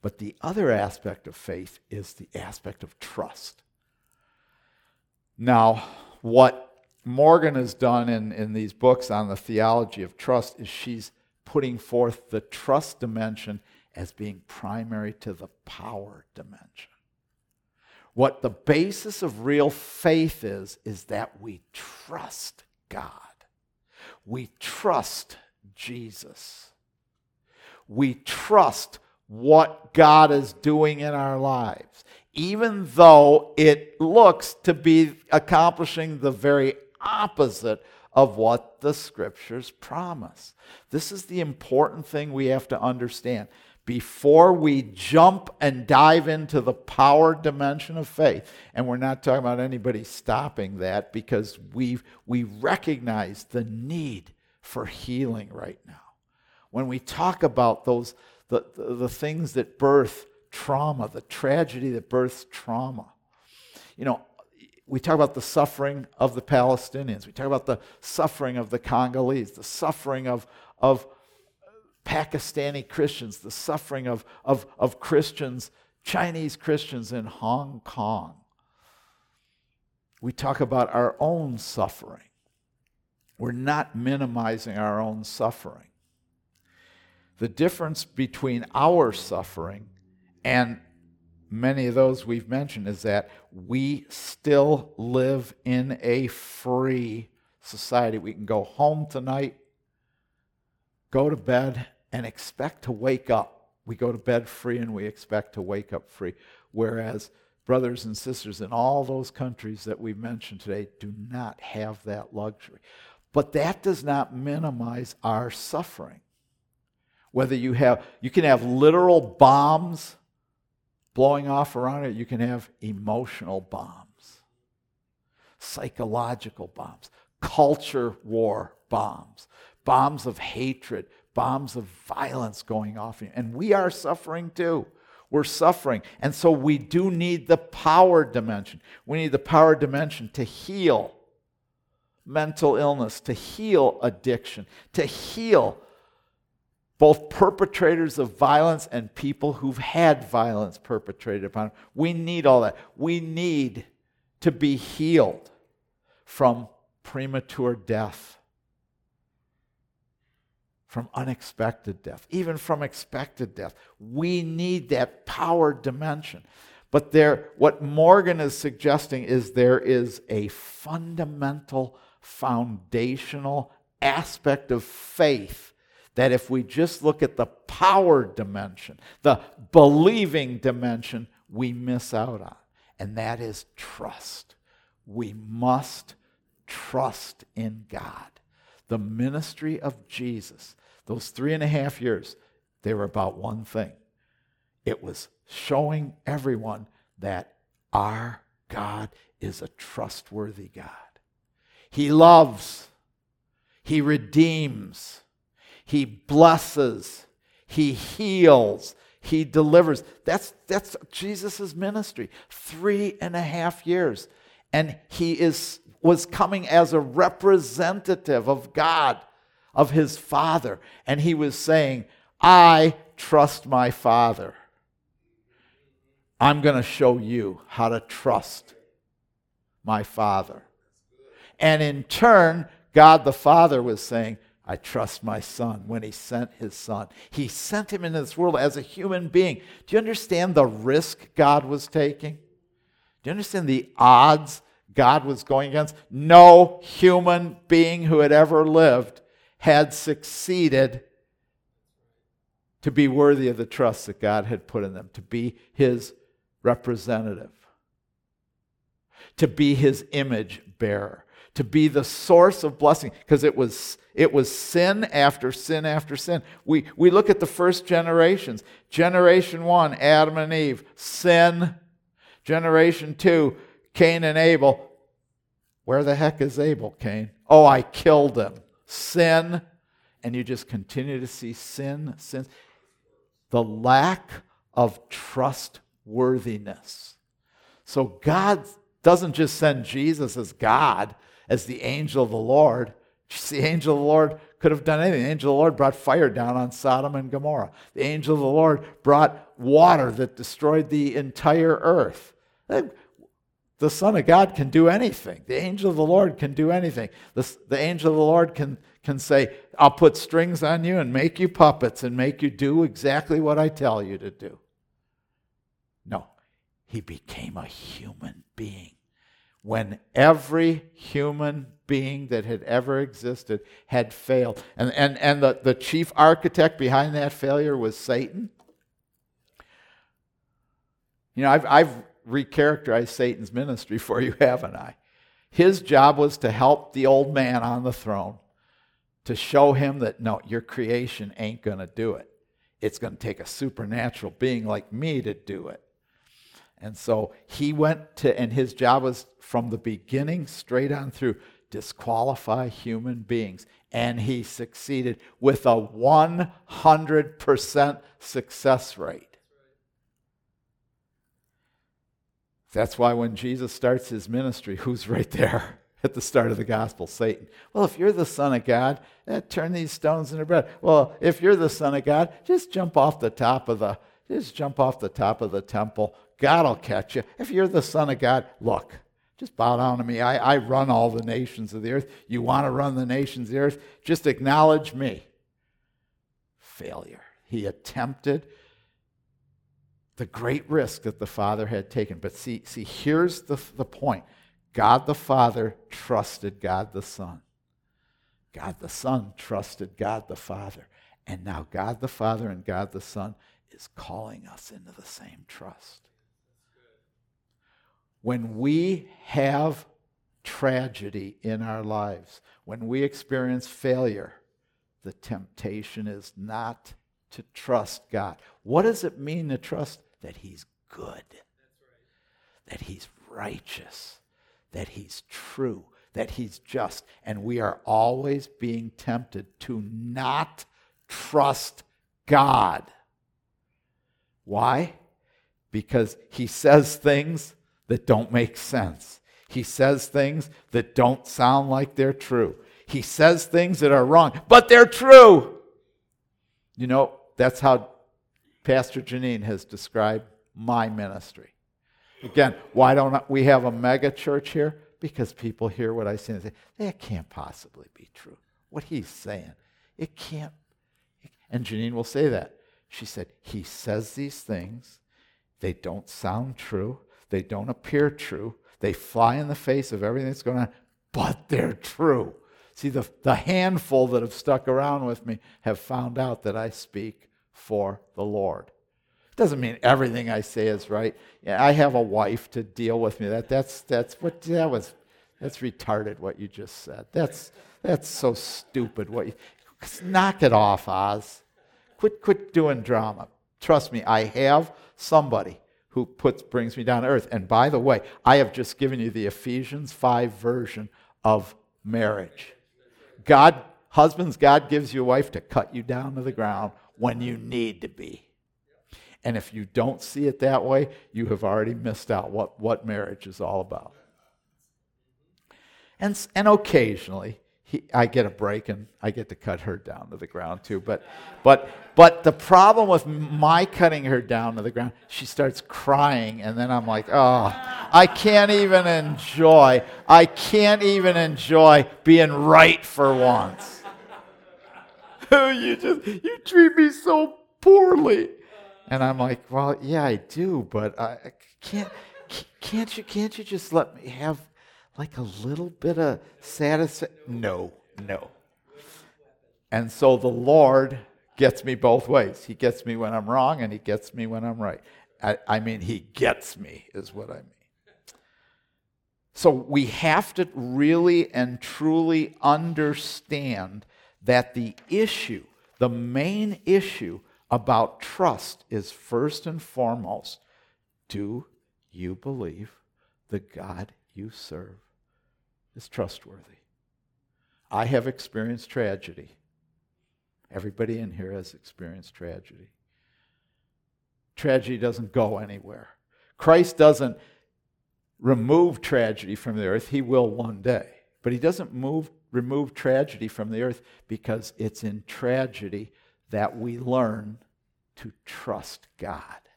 But the other aspect of faith is the aspect of trust. Now, what Morgan has done in, in these books on the theology of trust is she's putting forth the trust dimension as being primary to the power dimension. What the basis of real faith is, is that we trust God. We trust Jesus. We trust what God is doing in our lives, even though it looks to be accomplishing the very opposite of what the Scriptures promise. This is the important thing we have to understand. Before we jump and dive into the power dimension of faith, and we're not talking about anybody stopping that, because we we recognize the need for healing right now. When we talk about those the, the, the things that birth trauma, the tragedy that births trauma, you know, we talk about the suffering of the Palestinians. We talk about the suffering of the Congolese, the suffering of, of Pakistani Christians, the suffering of, of, of Christians, Chinese Christians in Hong Kong. We talk about our own suffering. We're not minimizing our own suffering. The difference between our suffering and many of those we've mentioned is that we still live in a free society. We can go home tonight, go to bed, and expect to wake up. We go to bed free and we expect to wake up free. Whereas brothers and sisters in all those countries that we've mentioned today do not have that luxury. But that does not minimize our suffering. Whether you have, you can have literal bombs blowing off around it, you can have emotional bombs, psychological bombs, culture war bombs, bombs of hatred, bombs of violence going off. And we are suffering too. We're suffering. And so we do need the power dimension. We need the power dimension to heal mental illness, to heal addiction, to heal both perpetrators of violence and people who've had violence perpetrated upon them. We need all that. We need to be healed from premature death, from unexpected death, even from expected death. We need that power dimension. But there, what Morgan is suggesting is there is a fundamental, foundational aspect of faith that if we just look at the power dimension, the believing dimension, we miss out on. And that is trust. We must trust in God. The ministry of Jesus, those three and a half years, they were about one thing. It was showing everyone that our God is a trustworthy God. He loves. He redeems. He blesses, he heals, he delivers. That's, that's Jesus' ministry. Three and a half years. And he is was coming as a representative of God, of his Father. And he was saying, I trust my Father. I'm going to show you how to trust my Father. And in turn, God the Father was saying, I trust my Son when he sent his Son. He sent him into this world as a human being. Do you understand the risk God was taking? Do you understand the odds God was going against? No human being who had ever lived had succeeded to be worthy of the trust that God had put in them, to be his representative, to be his image bearer, to be the source of blessing, because it was it was sin after sin after sin. We we look at the first generations. Generation one, Adam and Eve, sin. Generation two, Cain and Abel. Where the heck is Abel, Cain? Oh, I killed him. Sin. And you just continue to see sin, sin. The lack of trustworthiness. So God doesn't just send Jesus as God, as the angel of the Lord. The angel of the Lord could have done anything. The angel of the Lord brought fire down on Sodom and Gomorrah. The angel of the Lord brought water that destroyed the entire earth. The Son of God can do anything. The angel of the Lord can do anything. The, the angel of the Lord can, can say, I'll put strings on you and make you puppets and make you do exactly what I tell you to do. No, he became a human being. When every human being that had ever existed had failed. And, and, and the, the chief architect behind that failure was Satan. You know, I've, I've recharacterized Satan's ministry for you, haven't I? His job was to help the old man on the throne, to show him that, no, your creation ain't going to do it. It's going to take a supernatural being like me to do it. And so he went to, and his job was from the beginning straight on through, disqualify human beings. And he succeeded with a one hundred percent success rate. That's why when Jesus starts his ministry, who's right there at the start of the gospel? Satan. Well, if you're the Son of God, eh, turn these stones into bread. Well, if you're the Son of God, just jump off the top of the, just jump off the top of the temple. God will catch you. If you're the Son of God, look, just bow down to me. I, I run all the nations of the earth. You want to run the nations of the earth? Just acknowledge me. Failure. He attempted the great risk that the Father had taken. But see, see, here's the, the point. God the Father trusted God the Son. God the Son trusted God the Father. And now God the Father and God the Son is calling us into the same trust. When we have tragedy in our lives, when we experience failure, the temptation is not to trust God. What does it mean to trust? That he's good, that he's righteous, that he's true, that he's just. And we are always being tempted to not trust God. Why? Because he says things that don't make sense. He says things that don't sound like they're true. He says things that are wrong, but they're true. You know, that's how Pastor Janine has described my ministry. Again, why don't we have a mega church here? Because people hear what I say and say, that can't possibly be true. What he's saying, it can't. And Janine will say that. She said, he says these things, they don't sound true, they don't appear true, they fly in the face of everything that's going on, but they're true. See, the, the handful that have stuck around with me have found out that I speak for the Lord. Doesn't mean everything I say is right. Yeah, I have a wife to deal with me. That that's that's what that was. That's retarded what you just said. That's that's so stupid. What you knock it off, Oz. Quit quit doing drama. Trust me, I have somebody who puts brings me down to earth. And by the way, I have just given you the Ephesians five version of marriage. God, husbands, God gives you a wife to cut you down to the ground when you need to be. And if you don't see it that way, you have already missed out what, what marriage is all about. And, and occasionally, he, I get a break and I get to cut her down to the ground too. But, but, but the problem with my cutting her down to the ground, she starts crying, and then I'm like, oh, I can't even enjoy, I can't even enjoy being right for once. you just, you treat me so poorly. And I'm like, well, yeah, I do, but I can't, can't you, can't you just let me have like a little bit of satisfaction? No, no. And so the Lord gets me both ways. He gets me when I'm wrong, and he gets me when I'm right. I, I mean, he gets me is what I mean. So we have to really and truly understand that the issue, the main issue about trust is first and foremost, do you believe the God you serve is trustworthy? I have experienced tragedy. Everybody in here has experienced tragedy. Tragedy doesn't go anywhere. Christ doesn't remove tragedy from the earth. He will one day. But he doesn't move, remove tragedy from the earth, because it's in tragedy that we learn to trust God.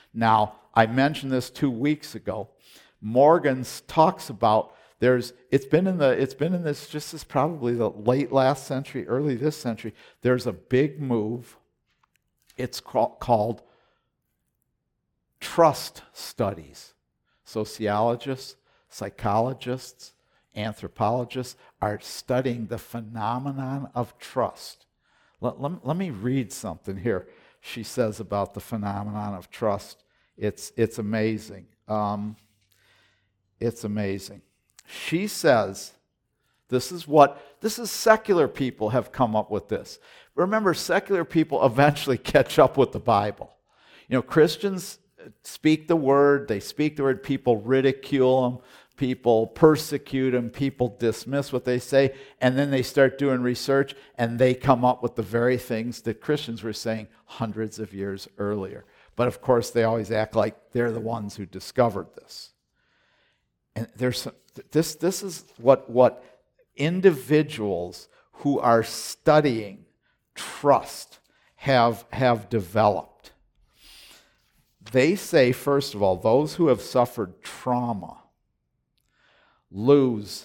Now, I mentioned this two weeks ago. Morgan's talks about there's it's been in the it's been in this just as probably the late last century, early this century. There's a big move. It's called trust studies. Sociologists, psychologists, anthropologists are studying the phenomenon of trust. Let, let, let me read something here she says about the phenomenon of trust. It's, it's amazing. Um, it's amazing. She says, this is what, this is secular people have come up with this. Remember, secular people eventually catch up with the Bible. You know, Christians speak the word, they speak the word, people ridicule them, people persecute them, people dismiss what they say, and then they start doing research and they come up with the very things that Christians were saying hundreds of years earlier. But of course, they always act like they're the ones who discovered this. And there's this this is what what individuals who are studying trust have have developed. They say, first of all, those who have suffered trauma lose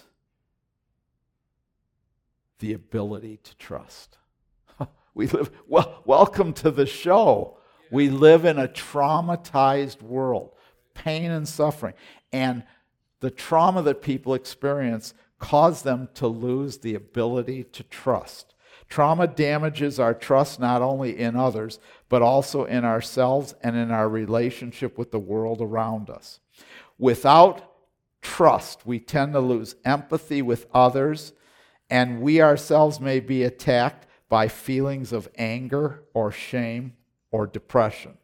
the ability to trust. We live, well, welcome to the show. We live in a traumatized world, pain and suffering. And the trauma that people experience cause them to lose the ability to trust. Trauma damages our trust not only in others, but also in ourselves and in our relationship with the world around us. Without trust, we tend to lose empathy with others, and we ourselves may be attacked by feelings of anger or shame or depression.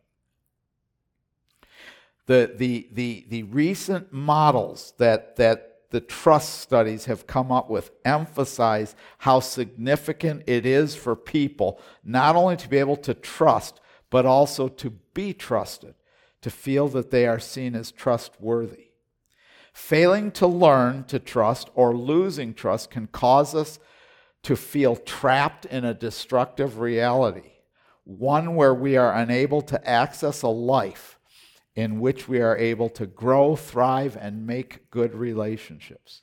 The, the, the, the recent models that, that the trust studies have come up with emphasize how significant it is for people not only to be able to trust, but also to be trusted, to feel that they are seen as trustworthy. Failing to learn to trust or losing trust can cause us to feel trapped in a destructive reality, one where we are unable to access a life in which we are able to grow, thrive, and make good relationships.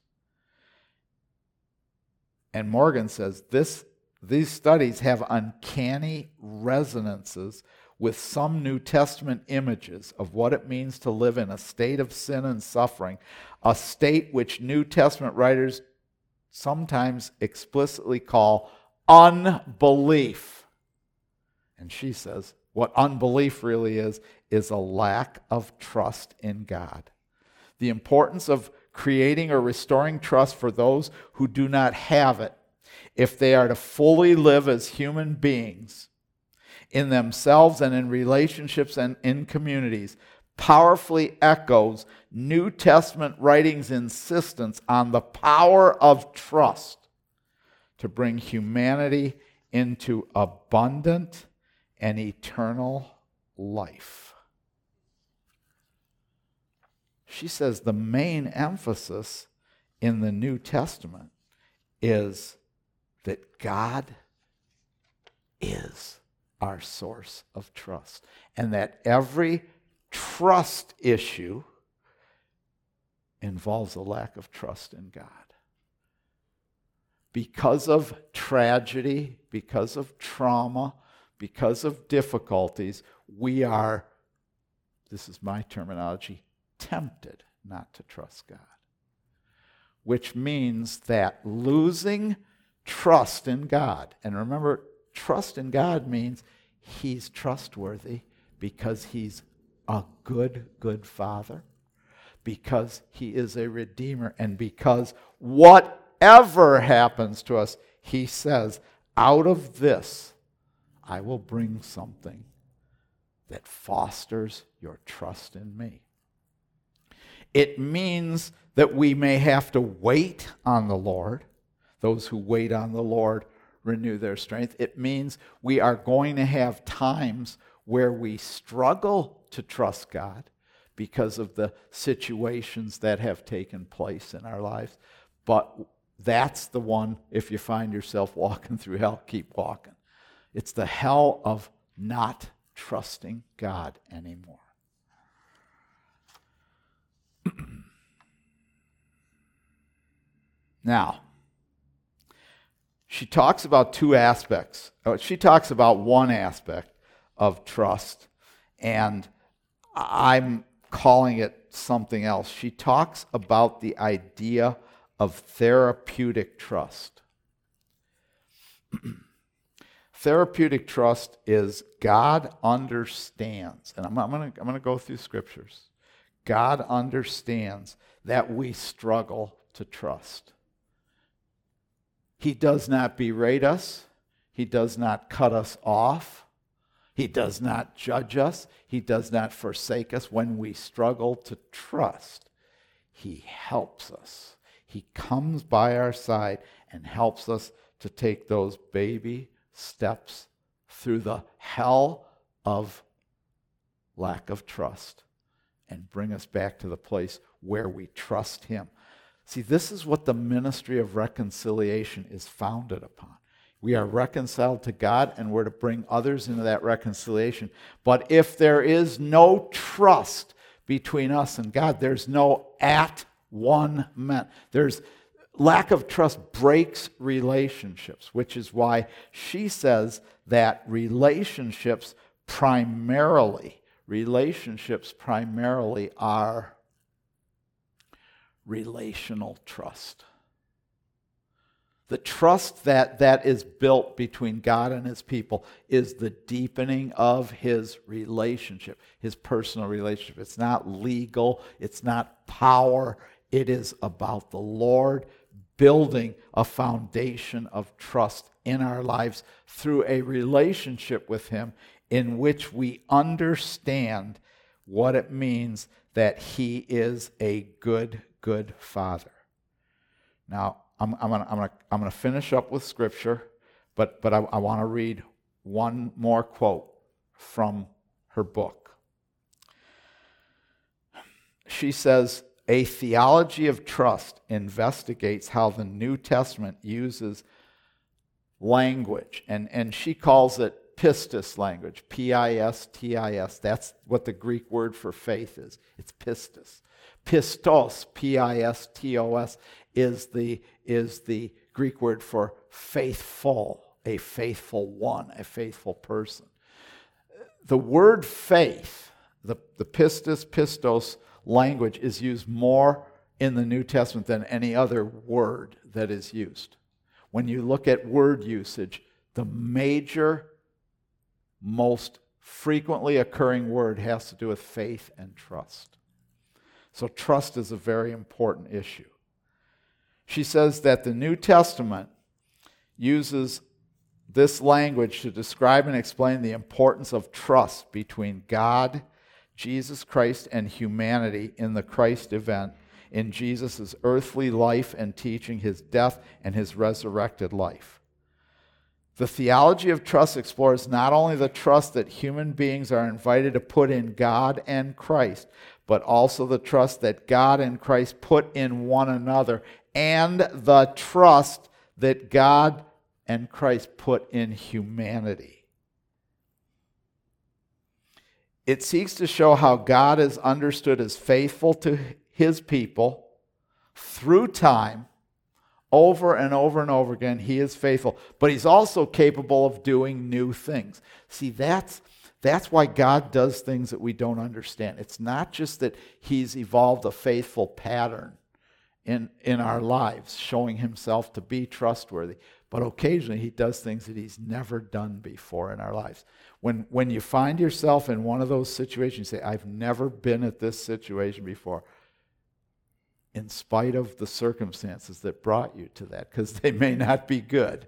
And Morgan says this, these studies have uncanny resonances with some New Testament images of what it means to live in a state of sin and suffering, a state which New Testament writers sometimes explicitly call unbelief. And she says, what unbelief really is, is a lack of trust in God. The importance of creating or restoring trust for those who do not have it, if they are to fully live as human beings in themselves and in relationships and in communities, powerfully echoes New Testament writings' insistence on the power of trust to bring humanity into abundant and eternal life. She says the main emphasis in the New Testament is that God is our source of trust, and that every trust issue involves a lack of trust in God. Because of tragedy, because of trauma, because of difficulties, we are, this is my terminology, tempted not to trust God. Which means that losing trust in God, and remember, trust in God means He's trustworthy because He's a good, good Father, because He is a Redeemer, and because whatever happens to us, He says, out of this, I will bring something that fosters your trust in me. It means that we may have to wait on the Lord. Those who wait on the Lord renew their strength. It means we are going to have times where we struggle to trust God because of the situations that have taken place in our lives. But that's the one, if you find yourself walking through hell, keep walking. It's the hell of not trusting God anymore. Now, she talks about two aspects. She talks about one aspect of trust, and I'm calling it something else. She talks about the idea of therapeutic trust. Therapeutic trust is God understands, and I'm, I'm going to I'm going to go through scriptures. God understands that we struggle to trust. He does not berate us. He does not cut us off. He does not judge us. He does not forsake us when we struggle to trust. He helps us. He comes by our side and helps us to take those baby steps through the hell of lack of trust and bring us back to the place where we trust him. See, this is what the ministry of reconciliation is founded upon. We are reconciled to God, and we're to bring others into that reconciliation. But if there is no trust between us and God, there's no at one man. There's lack of trust breaks relationships, which is why she says that relationships primarily, relationships primarily are relational trust. The trust that, that is built between God and his people is the deepening of his relationship, his personal relationship. It's not legal, it's not power. It is about the Lord building a foundation of trust in our lives through a relationship with him in which we understand what it means that he is a good, good Father. Now, I'm, I'm going I'm gonna, I'm gonna finish up with Scripture, but, but I, I want to read one more quote from her book. She says, "A theology of trust investigates how the New Testament uses language," and, and she calls it pistis language, P I S T I S. That's what the Greek word for faith is. It's pistis. Pistos, P I S T O S, is the, is the Greek word for faithful, a faithful one, a faithful person. The word faith, the, the pistis, pistos language is used more in the New Testament than any other word that is used. When you look at word usage, the major, most frequently occurring word has to do with faith and trust. So trust is a very important issue. She says that the New Testament uses this language to describe and explain the importance of trust between God, Jesus Christ, and humanity in the Christ event, in Jesus' earthly life and teaching, his death, and his resurrected life. The theology of trust explores not only the trust that human beings are invited to put in God and Christ, but also the trust that God and Christ put in one another, and the trust that God and Christ put in humanity. It seeks to show how God is understood as faithful to his people through time. Over and over and over again, he is faithful, but he's also capable of doing new things. See, that's That's why God does things that we don't understand. It's not just that he's evolved a faithful pattern in, in our lives, showing himself to be trustworthy, but occasionally he does things that he's never done before in our lives. When, when you find yourself in one of those situations, you say, I've never been at this situation before, in spite of the circumstances that brought you to that, because they may not be good.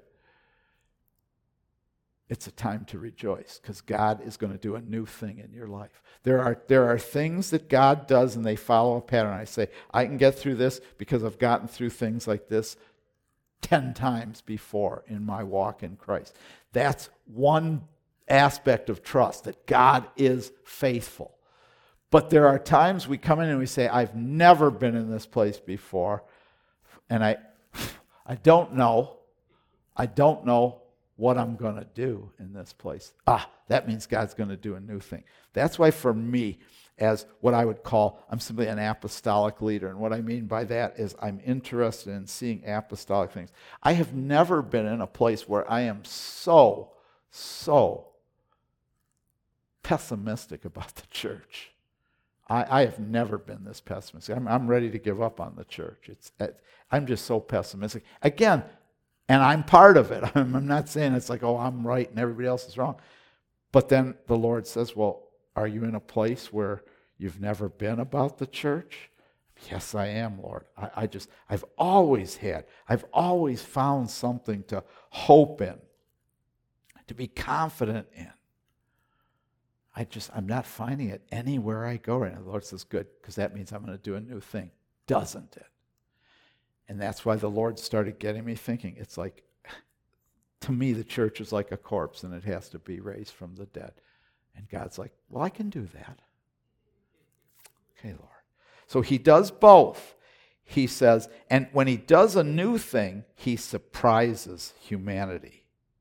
It's a time to rejoice because God is going to do a new thing in your life. There are, there are things that God does and they follow a pattern. I say, I can get through this because I've gotten through things like this ten times before in my walk in Christ. That's one aspect of trust, that God is faithful. But there are times we come in and we say, I've never been in this place before, and I, I don't know, I don't know what I'm going to do in this place. Ah, that means God's going to do a new thing. That's why for me, as what I would call, I'm simply an apostolic leader. And what I mean by that is I'm interested in seeing apostolic things. I have never been in a place where I am so, so pessimistic about the church. I, I have never been this pessimistic. I'm, I'm ready to give up on the church. It's, I'm just so pessimistic. Again, and I'm part of it. I'm, I'm not saying it's like, oh, I'm right and everybody else is wrong. But then the Lord says, well, are you in a place where you've never been about the church? Yes, I am, Lord. I, I just, I've always had, I've always found something to hope in, to be confident in. I just, I'm not finding it anywhere I go right now. The Lord says, good, because that means I'm going to do a new thing. Doesn't it? And that's why the Lord started getting me thinking. It's like, to me, the church is like a corpse, and it has to be raised from the dead. And God's like, well, I can do that. Okay, Lord. So he does both. He says, and when he does a new thing, he surprises humanity.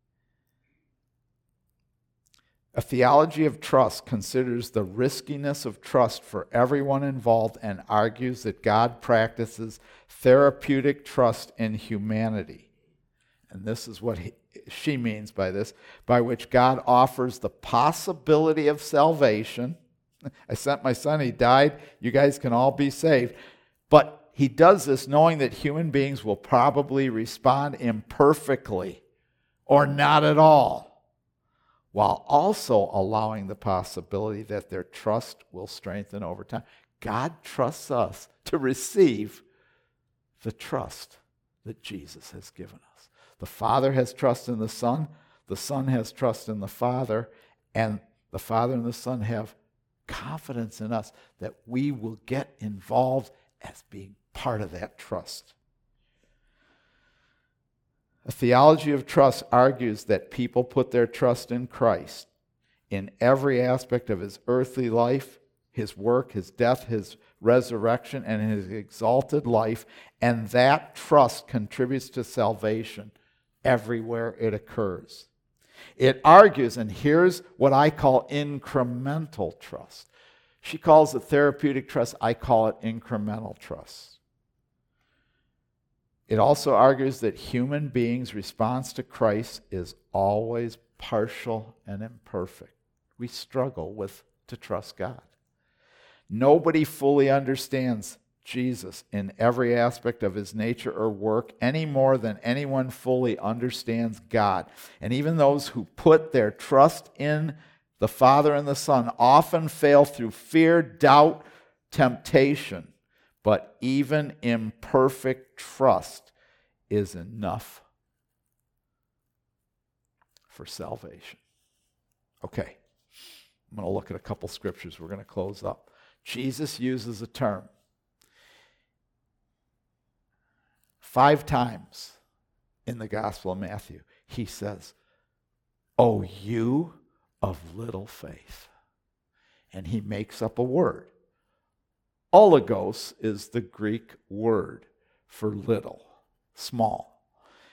A theology of trust considers the riskiness of trust for everyone involved and argues that God practices therapeutic trust in humanity. And this is what he, she means by this, by which God offers the possibility of salvation. I sent my son, he died, you guys can all be saved. But he does this knowing that human beings will probably respond imperfectly or not at all, while also allowing the possibility that their trust will strengthen over time. God trusts us to receive the trust that Jesus has given us. The Father has trust in the Son, the Son has trust in the Father, and the Father and the Son have confidence in us that we will get involved as being part of that trust. A theology of trust argues that people put their trust in Christ in every aspect of his earthly life, his work, his death, his resurrection, and his exalted life, and that trust contributes to salvation everywhere it occurs. It argues, and here's what I call incremental trust. She calls it therapeutic trust. I call it incremental trust. It also argues that human beings' response to Christ is always partial and imperfect. We struggle with to trust God. Nobody fully understands Jesus in every aspect of his nature or work any more than anyone fully understands God. And even those who put their trust in the Father and the Son often fail through fear, doubt, temptation. But even imperfect trust is enough for salvation. Okay, I'm going to look at a couple scriptures. We're going to close up. Jesus uses a term five times in the Gospel of Matthew. He says, "Oh, you of little faith." And he makes up a word. Oligos is the Greek word for little, small.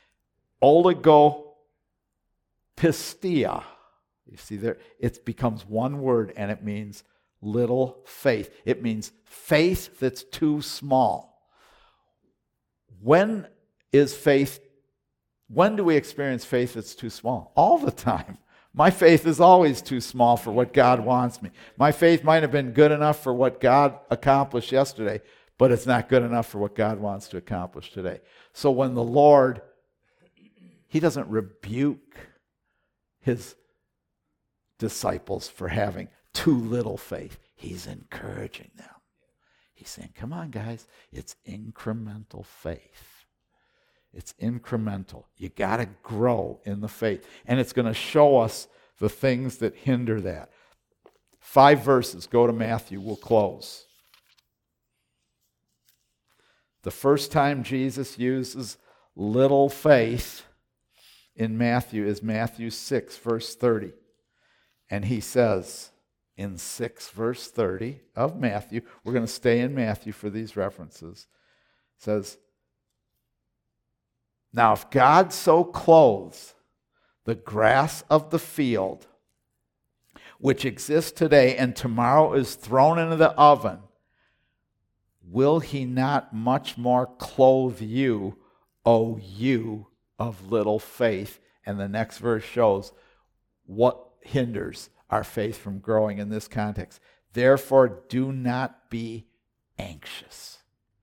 Oligopistia. You see there, it becomes one word and it means little faith. It means faith that's too small. When is faith, when do we experience faith that's too small? All the time. My faith is always too small for what God wants me. My faith might have been good enough for what God accomplished yesterday, but it's not good enough for what God wants to accomplish today. So when the Lord, he doesn't rebuke his disciples for having too little faith. He's encouraging them. He's saying, come on, guys, it's incremental faith. It's incremental. You got to grow in the faith. And it's going to show us the things that hinder that. Five verses. Go to Matthew. We'll close. The first time Jesus uses little faith in Matthew is Matthew six, verse thirty. And he says in six, verse thirty of Matthew, we're going to stay in Matthew for these references, it says, "Now if God so clothes the grass of the field, which exists today and tomorrow is thrown into the oven, will he not much more clothe you, O you of little faith? And the next verse shows what hinders our faith from growing in this context. Therefore, do not be anxious.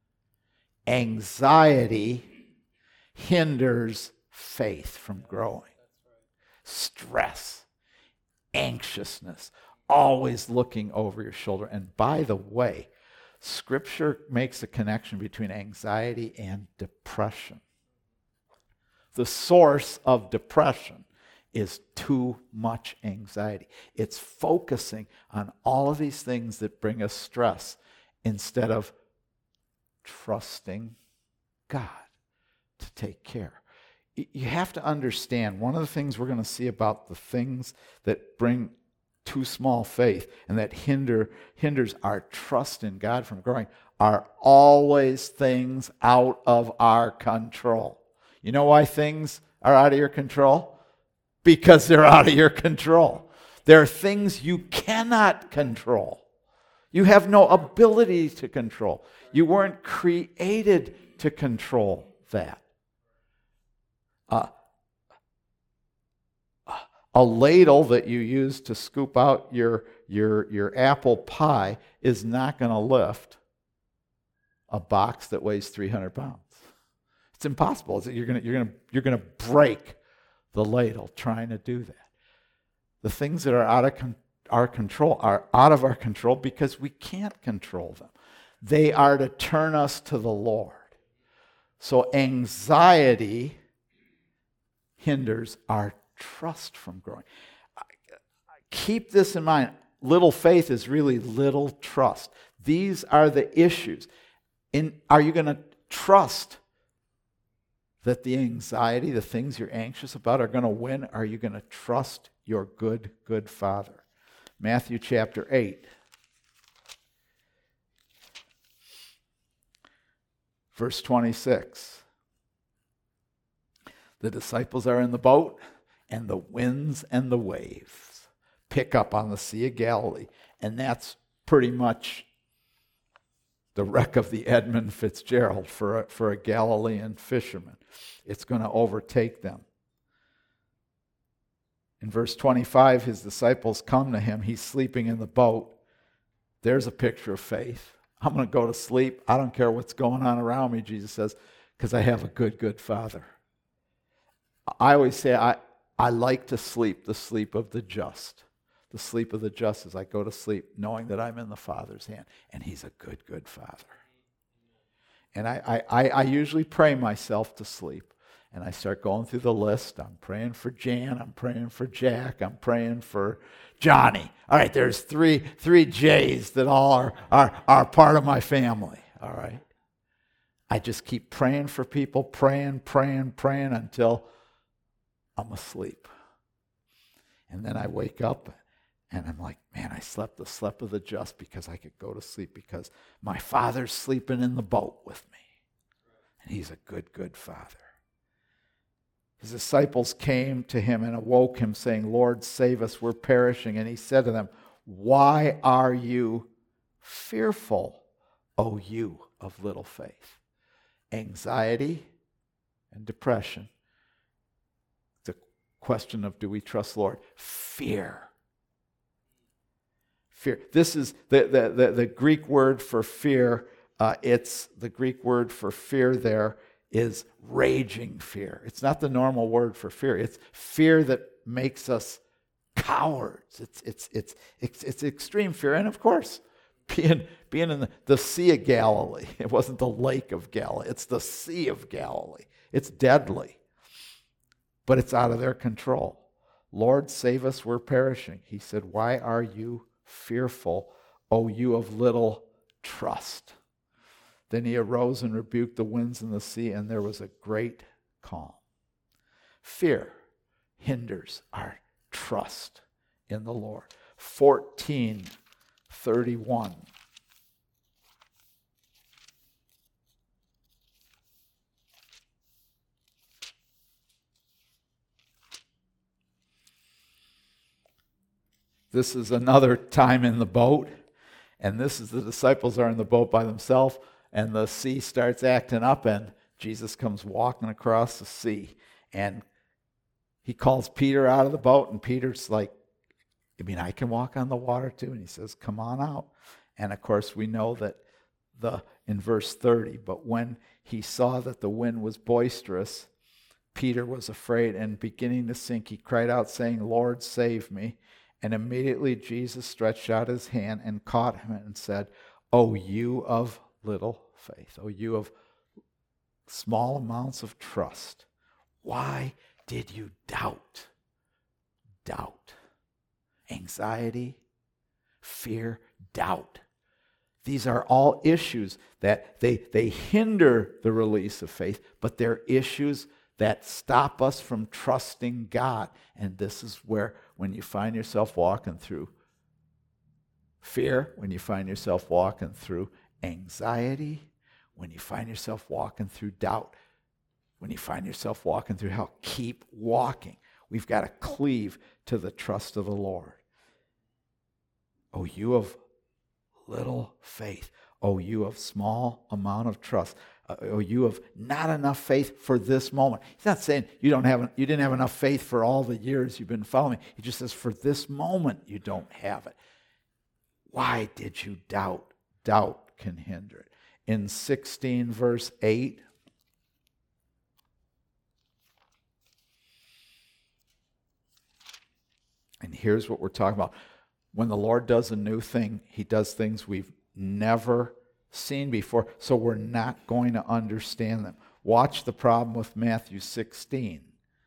Anxiety hinders faith from growing. Stress, anxiousness, always looking over your shoulder. And by the way, Scripture makes a connection between anxiety and depression. The source of depression is too much anxiety. It's focusing on all of these things that bring us stress instead of trusting God to take care. You have to understand, one of the things we're going to see about the things that bring too small faith and that hinder hinders our trust in God from growing are always things out of our control. You know why things are out of your control? Because they're out of your control. There are things you cannot control. You have no ability to control. You weren't created to control that. Uh, a ladle that you use to scoop out your, your, your apple pie is not going to lift a box that weighs three hundred pounds. It's impossible. You're going you're going you're going to break the ladle trying to do that. The things that are out of con- our control are out of our control because we can't control them. They are to turn us to the Lord. So anxiety hinders our trust from growing. Keep this in mind. Little faith is really little trust. These are the issues. In, are you going to trust that the anxiety, the things you're anxious about are going to win? Are you going to trust your good, good Father? Matthew chapter eight. Verse twenty-six. The disciples are in the boat, and the winds and the waves pick up on the Sea of Galilee. And that's pretty much the wreck of the Edmund Fitzgerald for a, for a Galilean fisherman. It's going to overtake them. In verse twenty-five, his disciples come to him. He's sleeping in the boat. There's a picture of faith. I'm going to go to sleep. I don't care what's going on around me, Jesus says, because I have a good, good Father. I always say I, I like to sleep the sleep of the just. The sleep of the just is I go to sleep knowing that I'm in the Father's hand, and he's a good, good Father. And I, I, I usually pray myself to sleep, and I start going through the list. I'm praying for Jan. I'm praying for Jack. I'm praying for Johnny. All right, there's three three J's that all are, are, are part of my family. All right. I just keep praying for people, praying, praying, praying until I'm asleep. And then I wake up and I'm like, man, I slept the sleep of the just because I could go to sleep because my Father's sleeping in the boat with me. And he's a good, good Father. His disciples came to him and awoke him, saying, Lord, save us, we're perishing. And he said to them, why are you fearful, O you of little faith? Anxiety and depression. The question of do we trust the Lord? Fear. Fear. This is the, the, the, the Greek word for fear. Uh, it's the Greek word for fear there is raging fear. It's not the normal word for fear. It's fear that makes us cowards. It's it's it's it's, it's extreme fear. And of course, being being in the, the Sea of Galilee, it wasn't the Lake of Galilee. It's the Sea of Galilee. It's deadly, but it's out of their control. Lord, save us, we're perishing. He said, why are you fearful, O you of little trust? Then he arose and rebuked the winds and the sea, and there was a great calm. Fear hinders our trust in the Lord. fourteen thirty-one. This is another time in the boat, and this is the disciples are in the boat by themselves, and the sea starts acting up, and Jesus comes walking across the sea, and he calls Peter out of the boat, and Peter's like, I mean, I can walk on the water too. And he says, come on out. And of course, we know that the in verse thirty, but when he saw that the wind was boisterous, Peter was afraid, and beginning to sink, he cried out, saying, Lord, save me. And immediately Jesus stretched out his hand and caught him and said, O you of little faith, O you of small amounts of trust, why did you doubt? Doubt. Anxiety, fear, doubt. These are all issues that they, they hinder the release of faith, but they're issues that stop us from trusting God. And this is where, when you find yourself walking through fear, when you find yourself walking through anxiety, when you find yourself walking through doubt, when you find yourself walking through hell, keep walking. We've got to cleave to the trust of the Lord. Oh, you of little faith. Oh, you of small amount of trust. Uh, oh, you have not enough faith for this moment. He's not saying you don't have, you didn't have enough faith for all the years you've been following. He just says for this moment you don't have it. Why did you doubt? Doubt can hinder it. In sixteen verse eight, and here's what we're talking about. When the Lord does a new thing, he does things we've never seen before, so we're not going to understand them. Watch the problem with Matthew sixteen.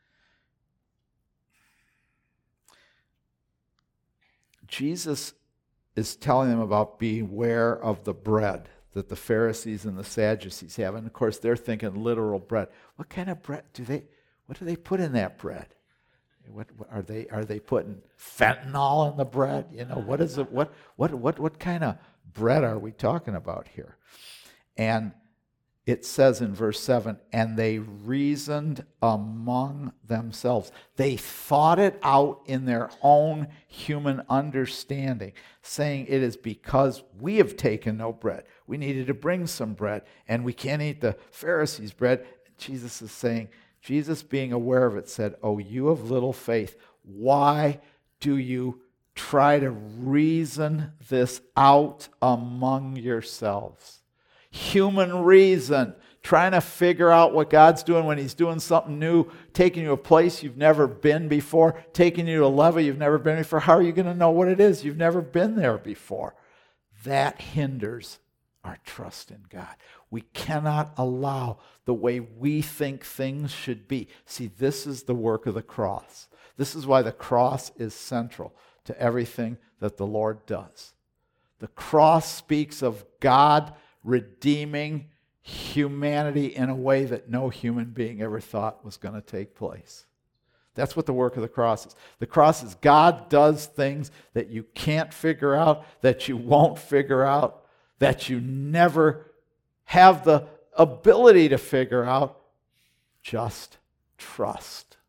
Jesus is telling them about beware of the bread that the Pharisees and the Sadducees have. And of course, they're thinking literal bread. What kind of bread do they, what do they put in that bread? What, what are they are they putting fentanyl in the bread? You know, what is it? What what what what kind of bread are we talking about here? And it says in verse seven, and they reasoned among themselves. They thought it out in their own human understanding, saying it is because we have taken no bread. We needed to bring some bread, and we can't eat the Pharisees' bread. Jesus is saying, Jesus, being aware of it, said, oh, you of little faith, why do you try to reason this out among yourselves? Human reason, trying to figure out what God's doing when he's doing something new, taking you to a place you've never been before, taking you to a level you've never been before. How are you going to know what it is? You've never been there before. That hinders our trust in God. We cannot allow the way we think things should be. See, this is the work of the cross. This is why the cross is central to everything that the Lord does. The cross speaks of God redeeming humanity in a way that no human being ever thought was going to take place. That's what the work of the cross is. The cross is God does things that you can't figure out, that you won't figure out, that you never have the ability to figure out. Just trust.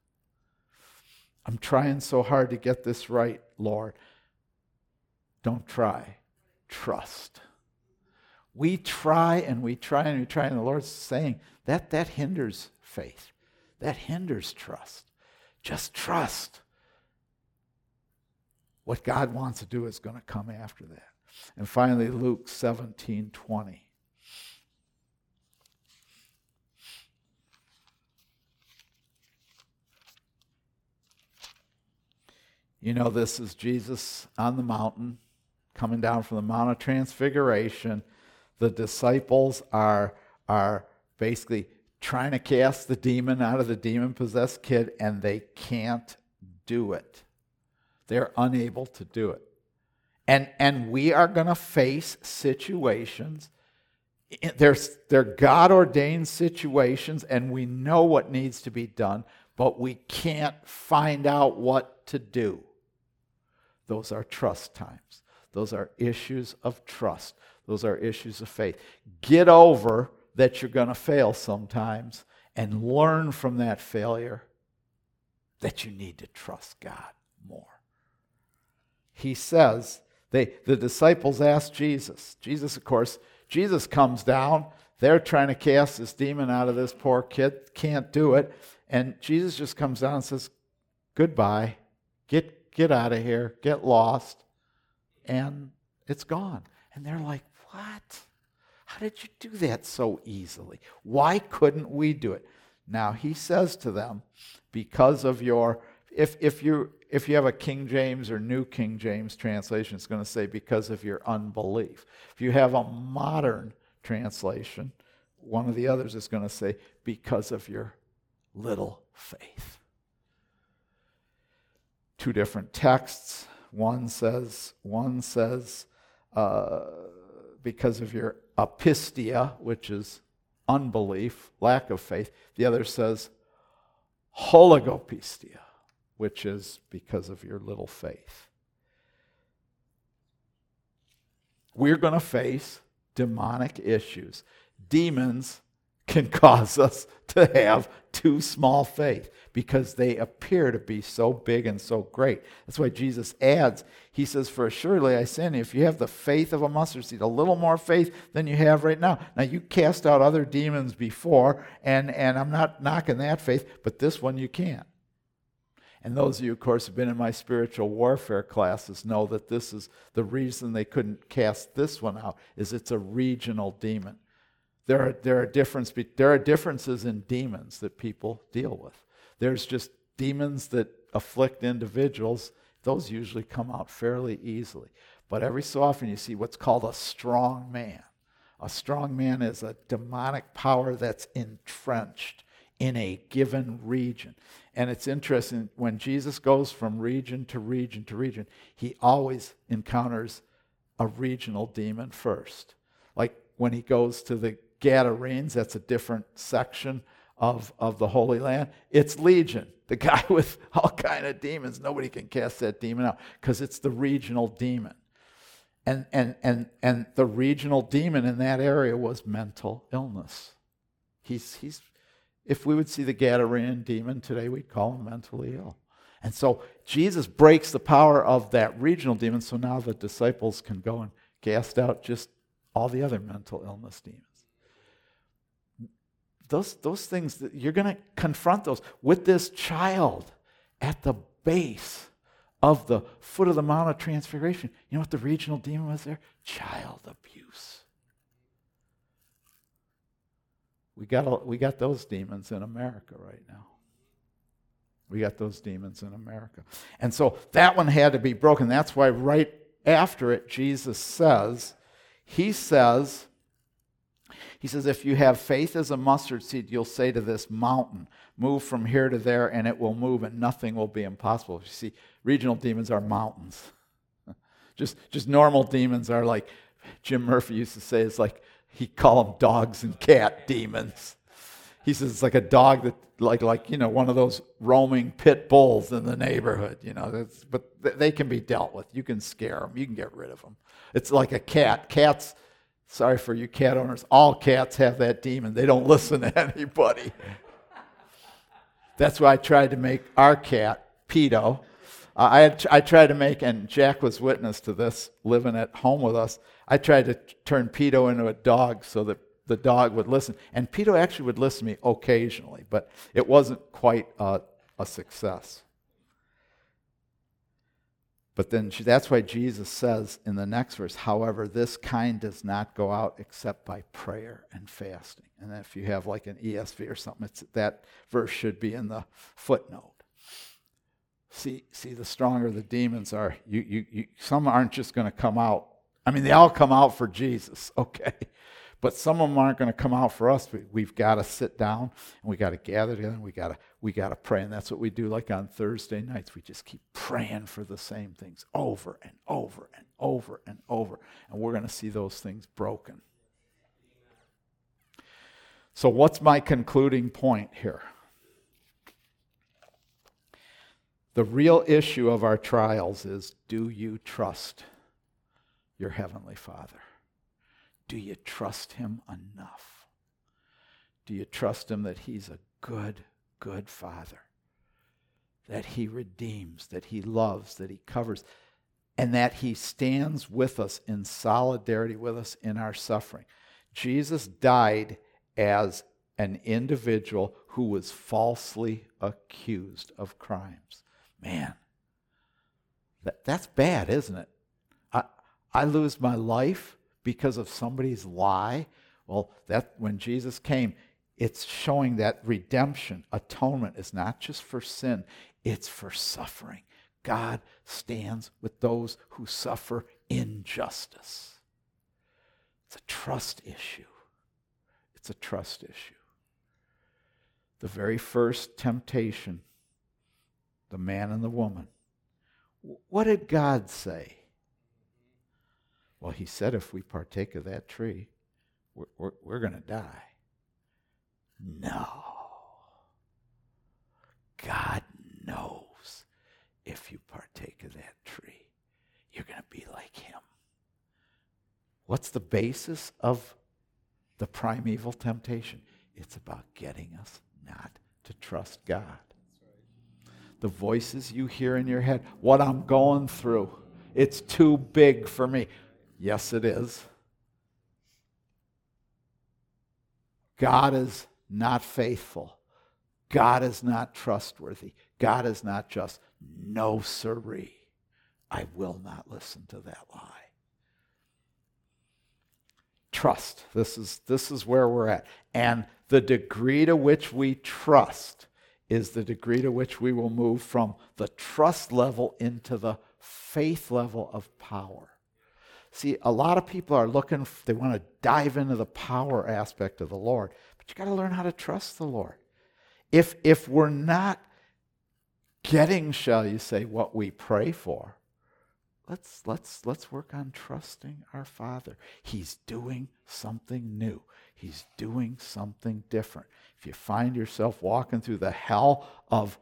I'm trying so hard to get this right, Lord. Don't try. Trust. We try and we try and we try, and the Lord's saying that that hinders faith. That hinders trust. Just trust. What God wants to do is going to come after that. And finally, Luke seventeen twenty. You know, this is Jesus on the mountain, coming down from the Mount of Transfiguration. The disciples are, are basically trying to cast the demon out of the demon-possessed kid, and they can't do it. They're unable to do it. And, and we are going to face situations. They're, they're God-ordained situations, and we know what needs to be done, but we can't find out what to do. Those are trust times. Those are issues of trust. Those are issues of faith. Get over that you're going to fail sometimes and learn from that failure that you need to trust God more. he says, they the disciples ask Jesus. Jesus, of course, Jesus comes down. They're trying to cast this demon out of this poor kid. Can't do it. And Jesus just comes down and says, goodbye. Get, get out of here. Get lost. And it's gone. And they're like, what? How did you do that so easily? Why couldn't we do it? Now, he says to them, because of your, if, if, you, if you have a King James or New King James translation, it's going to say because of your unbelief. If you have a modern translation, one of the others is going to say because of your little faith. Two different texts. One says, one says, uh, because of your apistia, which is unbelief, lack of faith. The other says hologopistia, which is because of your little faith. We're going to face demonic issues. Demons can cause us to have too small faith because they appear to be so big and so great. That's why Jesus adds, he says, for assuredly I say unto you, if you have the faith of a mustard seed, a little more faith than you have right now. Now you cast out other demons before, and, and I'm not knocking that faith, but this one you can't. And those of you, of course, who have been in my spiritual warfare classes know that this is the reason they couldn't cast this one out, is it's a regional demon. There are, there are, difference, there are differences in demons that people deal with. There's just demons that afflict individuals. Those usually come out fairly easily. But every so often you see what's called a strong man. A strong man is a demonic power that's entrenched in a given region. And it's interesting, when Jesus goes from region to region to region, he always encounters a regional demon first. Like when he goes to the Gadarenes, that's a different section of, of the Holy Land. It's Legion, the guy with all kind of demons. Nobody can cast that demon out because it's the regional demon. And, and, and, and the regional demon in that area was mental illness. He's, he's, if we would see the Gadarene demon today, we'd call him mentally ill. And so Jesus breaks the power of that regional demon, so now the disciples can go and cast out just all the other mental illness demons. Those, those things, that you're going to confront those with this child at the base of the foot of the Mount of Transfiguration. You know what the regional demon was there? Child abuse. We got, a, we got those demons in America right now. We got those demons in America. And so that one had to be broken. That's why right after it, Jesus says, he says, He says, if you have faith as a mustard seed, you'll say to this mountain, move from here to there, and it will move, and nothing will be impossible. You see, regional demons are mountains. just, just normal demons are like, Jim Murphy used to say, it's like, he call them dogs and cat demons. He says it's like a dog that, like, like you know, one of those roaming pit bulls in the neighborhood. You know, that's, but they can be dealt with. You can scare them. You can get rid of them. It's like a cat. Cats... Sorry for you cat owners. All cats have that demon. They don't listen to anybody. That's why I tried to make our cat, Pedo. Uh, I, had, I tried to make, and Jack was witness to this, living at home with us. I tried to t- turn Pedo into a dog so that the dog would listen. And Pedo actually would listen to me occasionally, but it wasn't quite a, a success. But then that's why Jesus says in the next verse, however, this kind does not go out except by prayer and fasting. And if you have like an E S V or something, it's, that verse should be in the footnote. See, see, the stronger the demons are, you, you, you, some aren't just going to come out. I mean, they all come out for Jesus, okay? But some of them aren't going to come out for us. We, we've got to sit down and we got to gather together and we got to we got to pray. And that's what we do like on Thursday nights. We just keep praying for the same things over and over and over and over. And we're going to see those things broken. So what's my concluding point here? The real issue of our trials is, do you trust your Heavenly Father? Do you trust Him enough? Do you trust Him that He's a good, good Father? That He redeems, that He loves, that He covers. and that he stands with us in solidarity with us in our suffering. Jesus died as an individual who was falsely accused of crimes. Man, that, that's bad, isn't it? I, I lose my life because of somebody's lie. Well, that when Jesus came, it's showing that redemption, atonement is not just for sin, it's for suffering. God stands with those who suffer injustice. It's a trust issue. It's a trust issue. The very first temptation, the man and the woman. What did God say? Well, he said if we partake of that tree, we're, we're, we're going to die. No. God knows if you partake of that tree, you're going to be like him. What's the basis of the primeval temptation? It's about getting us not to trust God. The voices you hear in your head, what I'm going through, it's too big for me. Yes, it is. God is not faithful. God is not trustworthy. God is not just. No siree. I will not listen to that lie. Trust. This is, this is where we're at. And the degree to which we trust is the degree to which we will move from the trust level into the faith level of power. See, a lot of people are looking, they want to dive into the power aspect of the Lord, but you got to learn how to trust the Lord. If, if we're not getting, shall you say, what we pray for, let's, let's, let's work on trusting our Father. He's doing something new. He's doing something different. If you find yourself walking through the hell of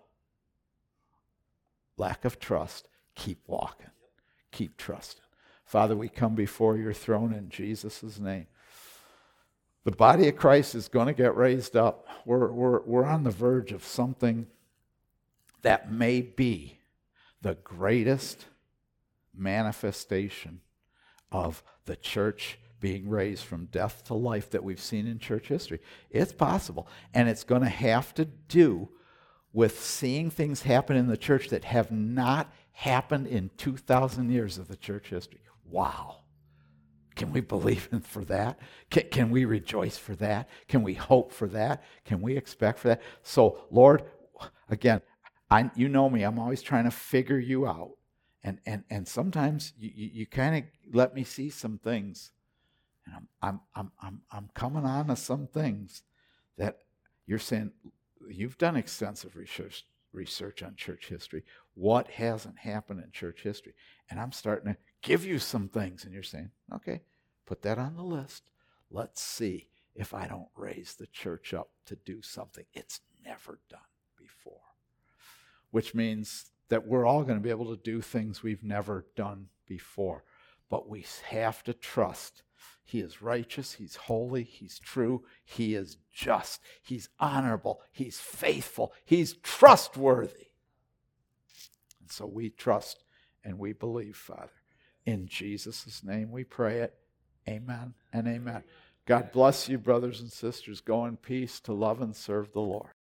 lack of trust, keep walking. Keep trusting. Father, we come before your throne in Jesus' name. The body of Christ is going to get raised up. We're, we're, we're on the verge of something that may be the greatest manifestation of the church being raised from death to life that we've seen in church history. It's possible. And it's going to have to do with seeing things happen in the church that have not happened in two thousand years of the church history. Wow. Can we believe in for that? Can, can we rejoice for that? Can we hope for that? Can we expect for that? So, Lord, again, I, you know me. I'm always trying to figure you out. And and and sometimes you, you, you kind of let me see some things. And I'm, I'm, I'm, I'm, I'm coming on to some things that you're saying, you've done extensive research, research on church history. What hasn't happened in church history? And I'm starting to give you some things, and you're saying, okay, put that on the list. Let's see if I don't raise the church up to do something it's never done before. Which means that we're all going to be able to do things we've never done before. But we have to trust. He is righteous, he's holy, he's true, he is just, he's honorable, he's faithful, he's trustworthy. And so we trust and we believe, Father. In Jesus' name we pray it. Amen and amen. God bless you, brothers and sisters. Go in peace to love and serve the Lord.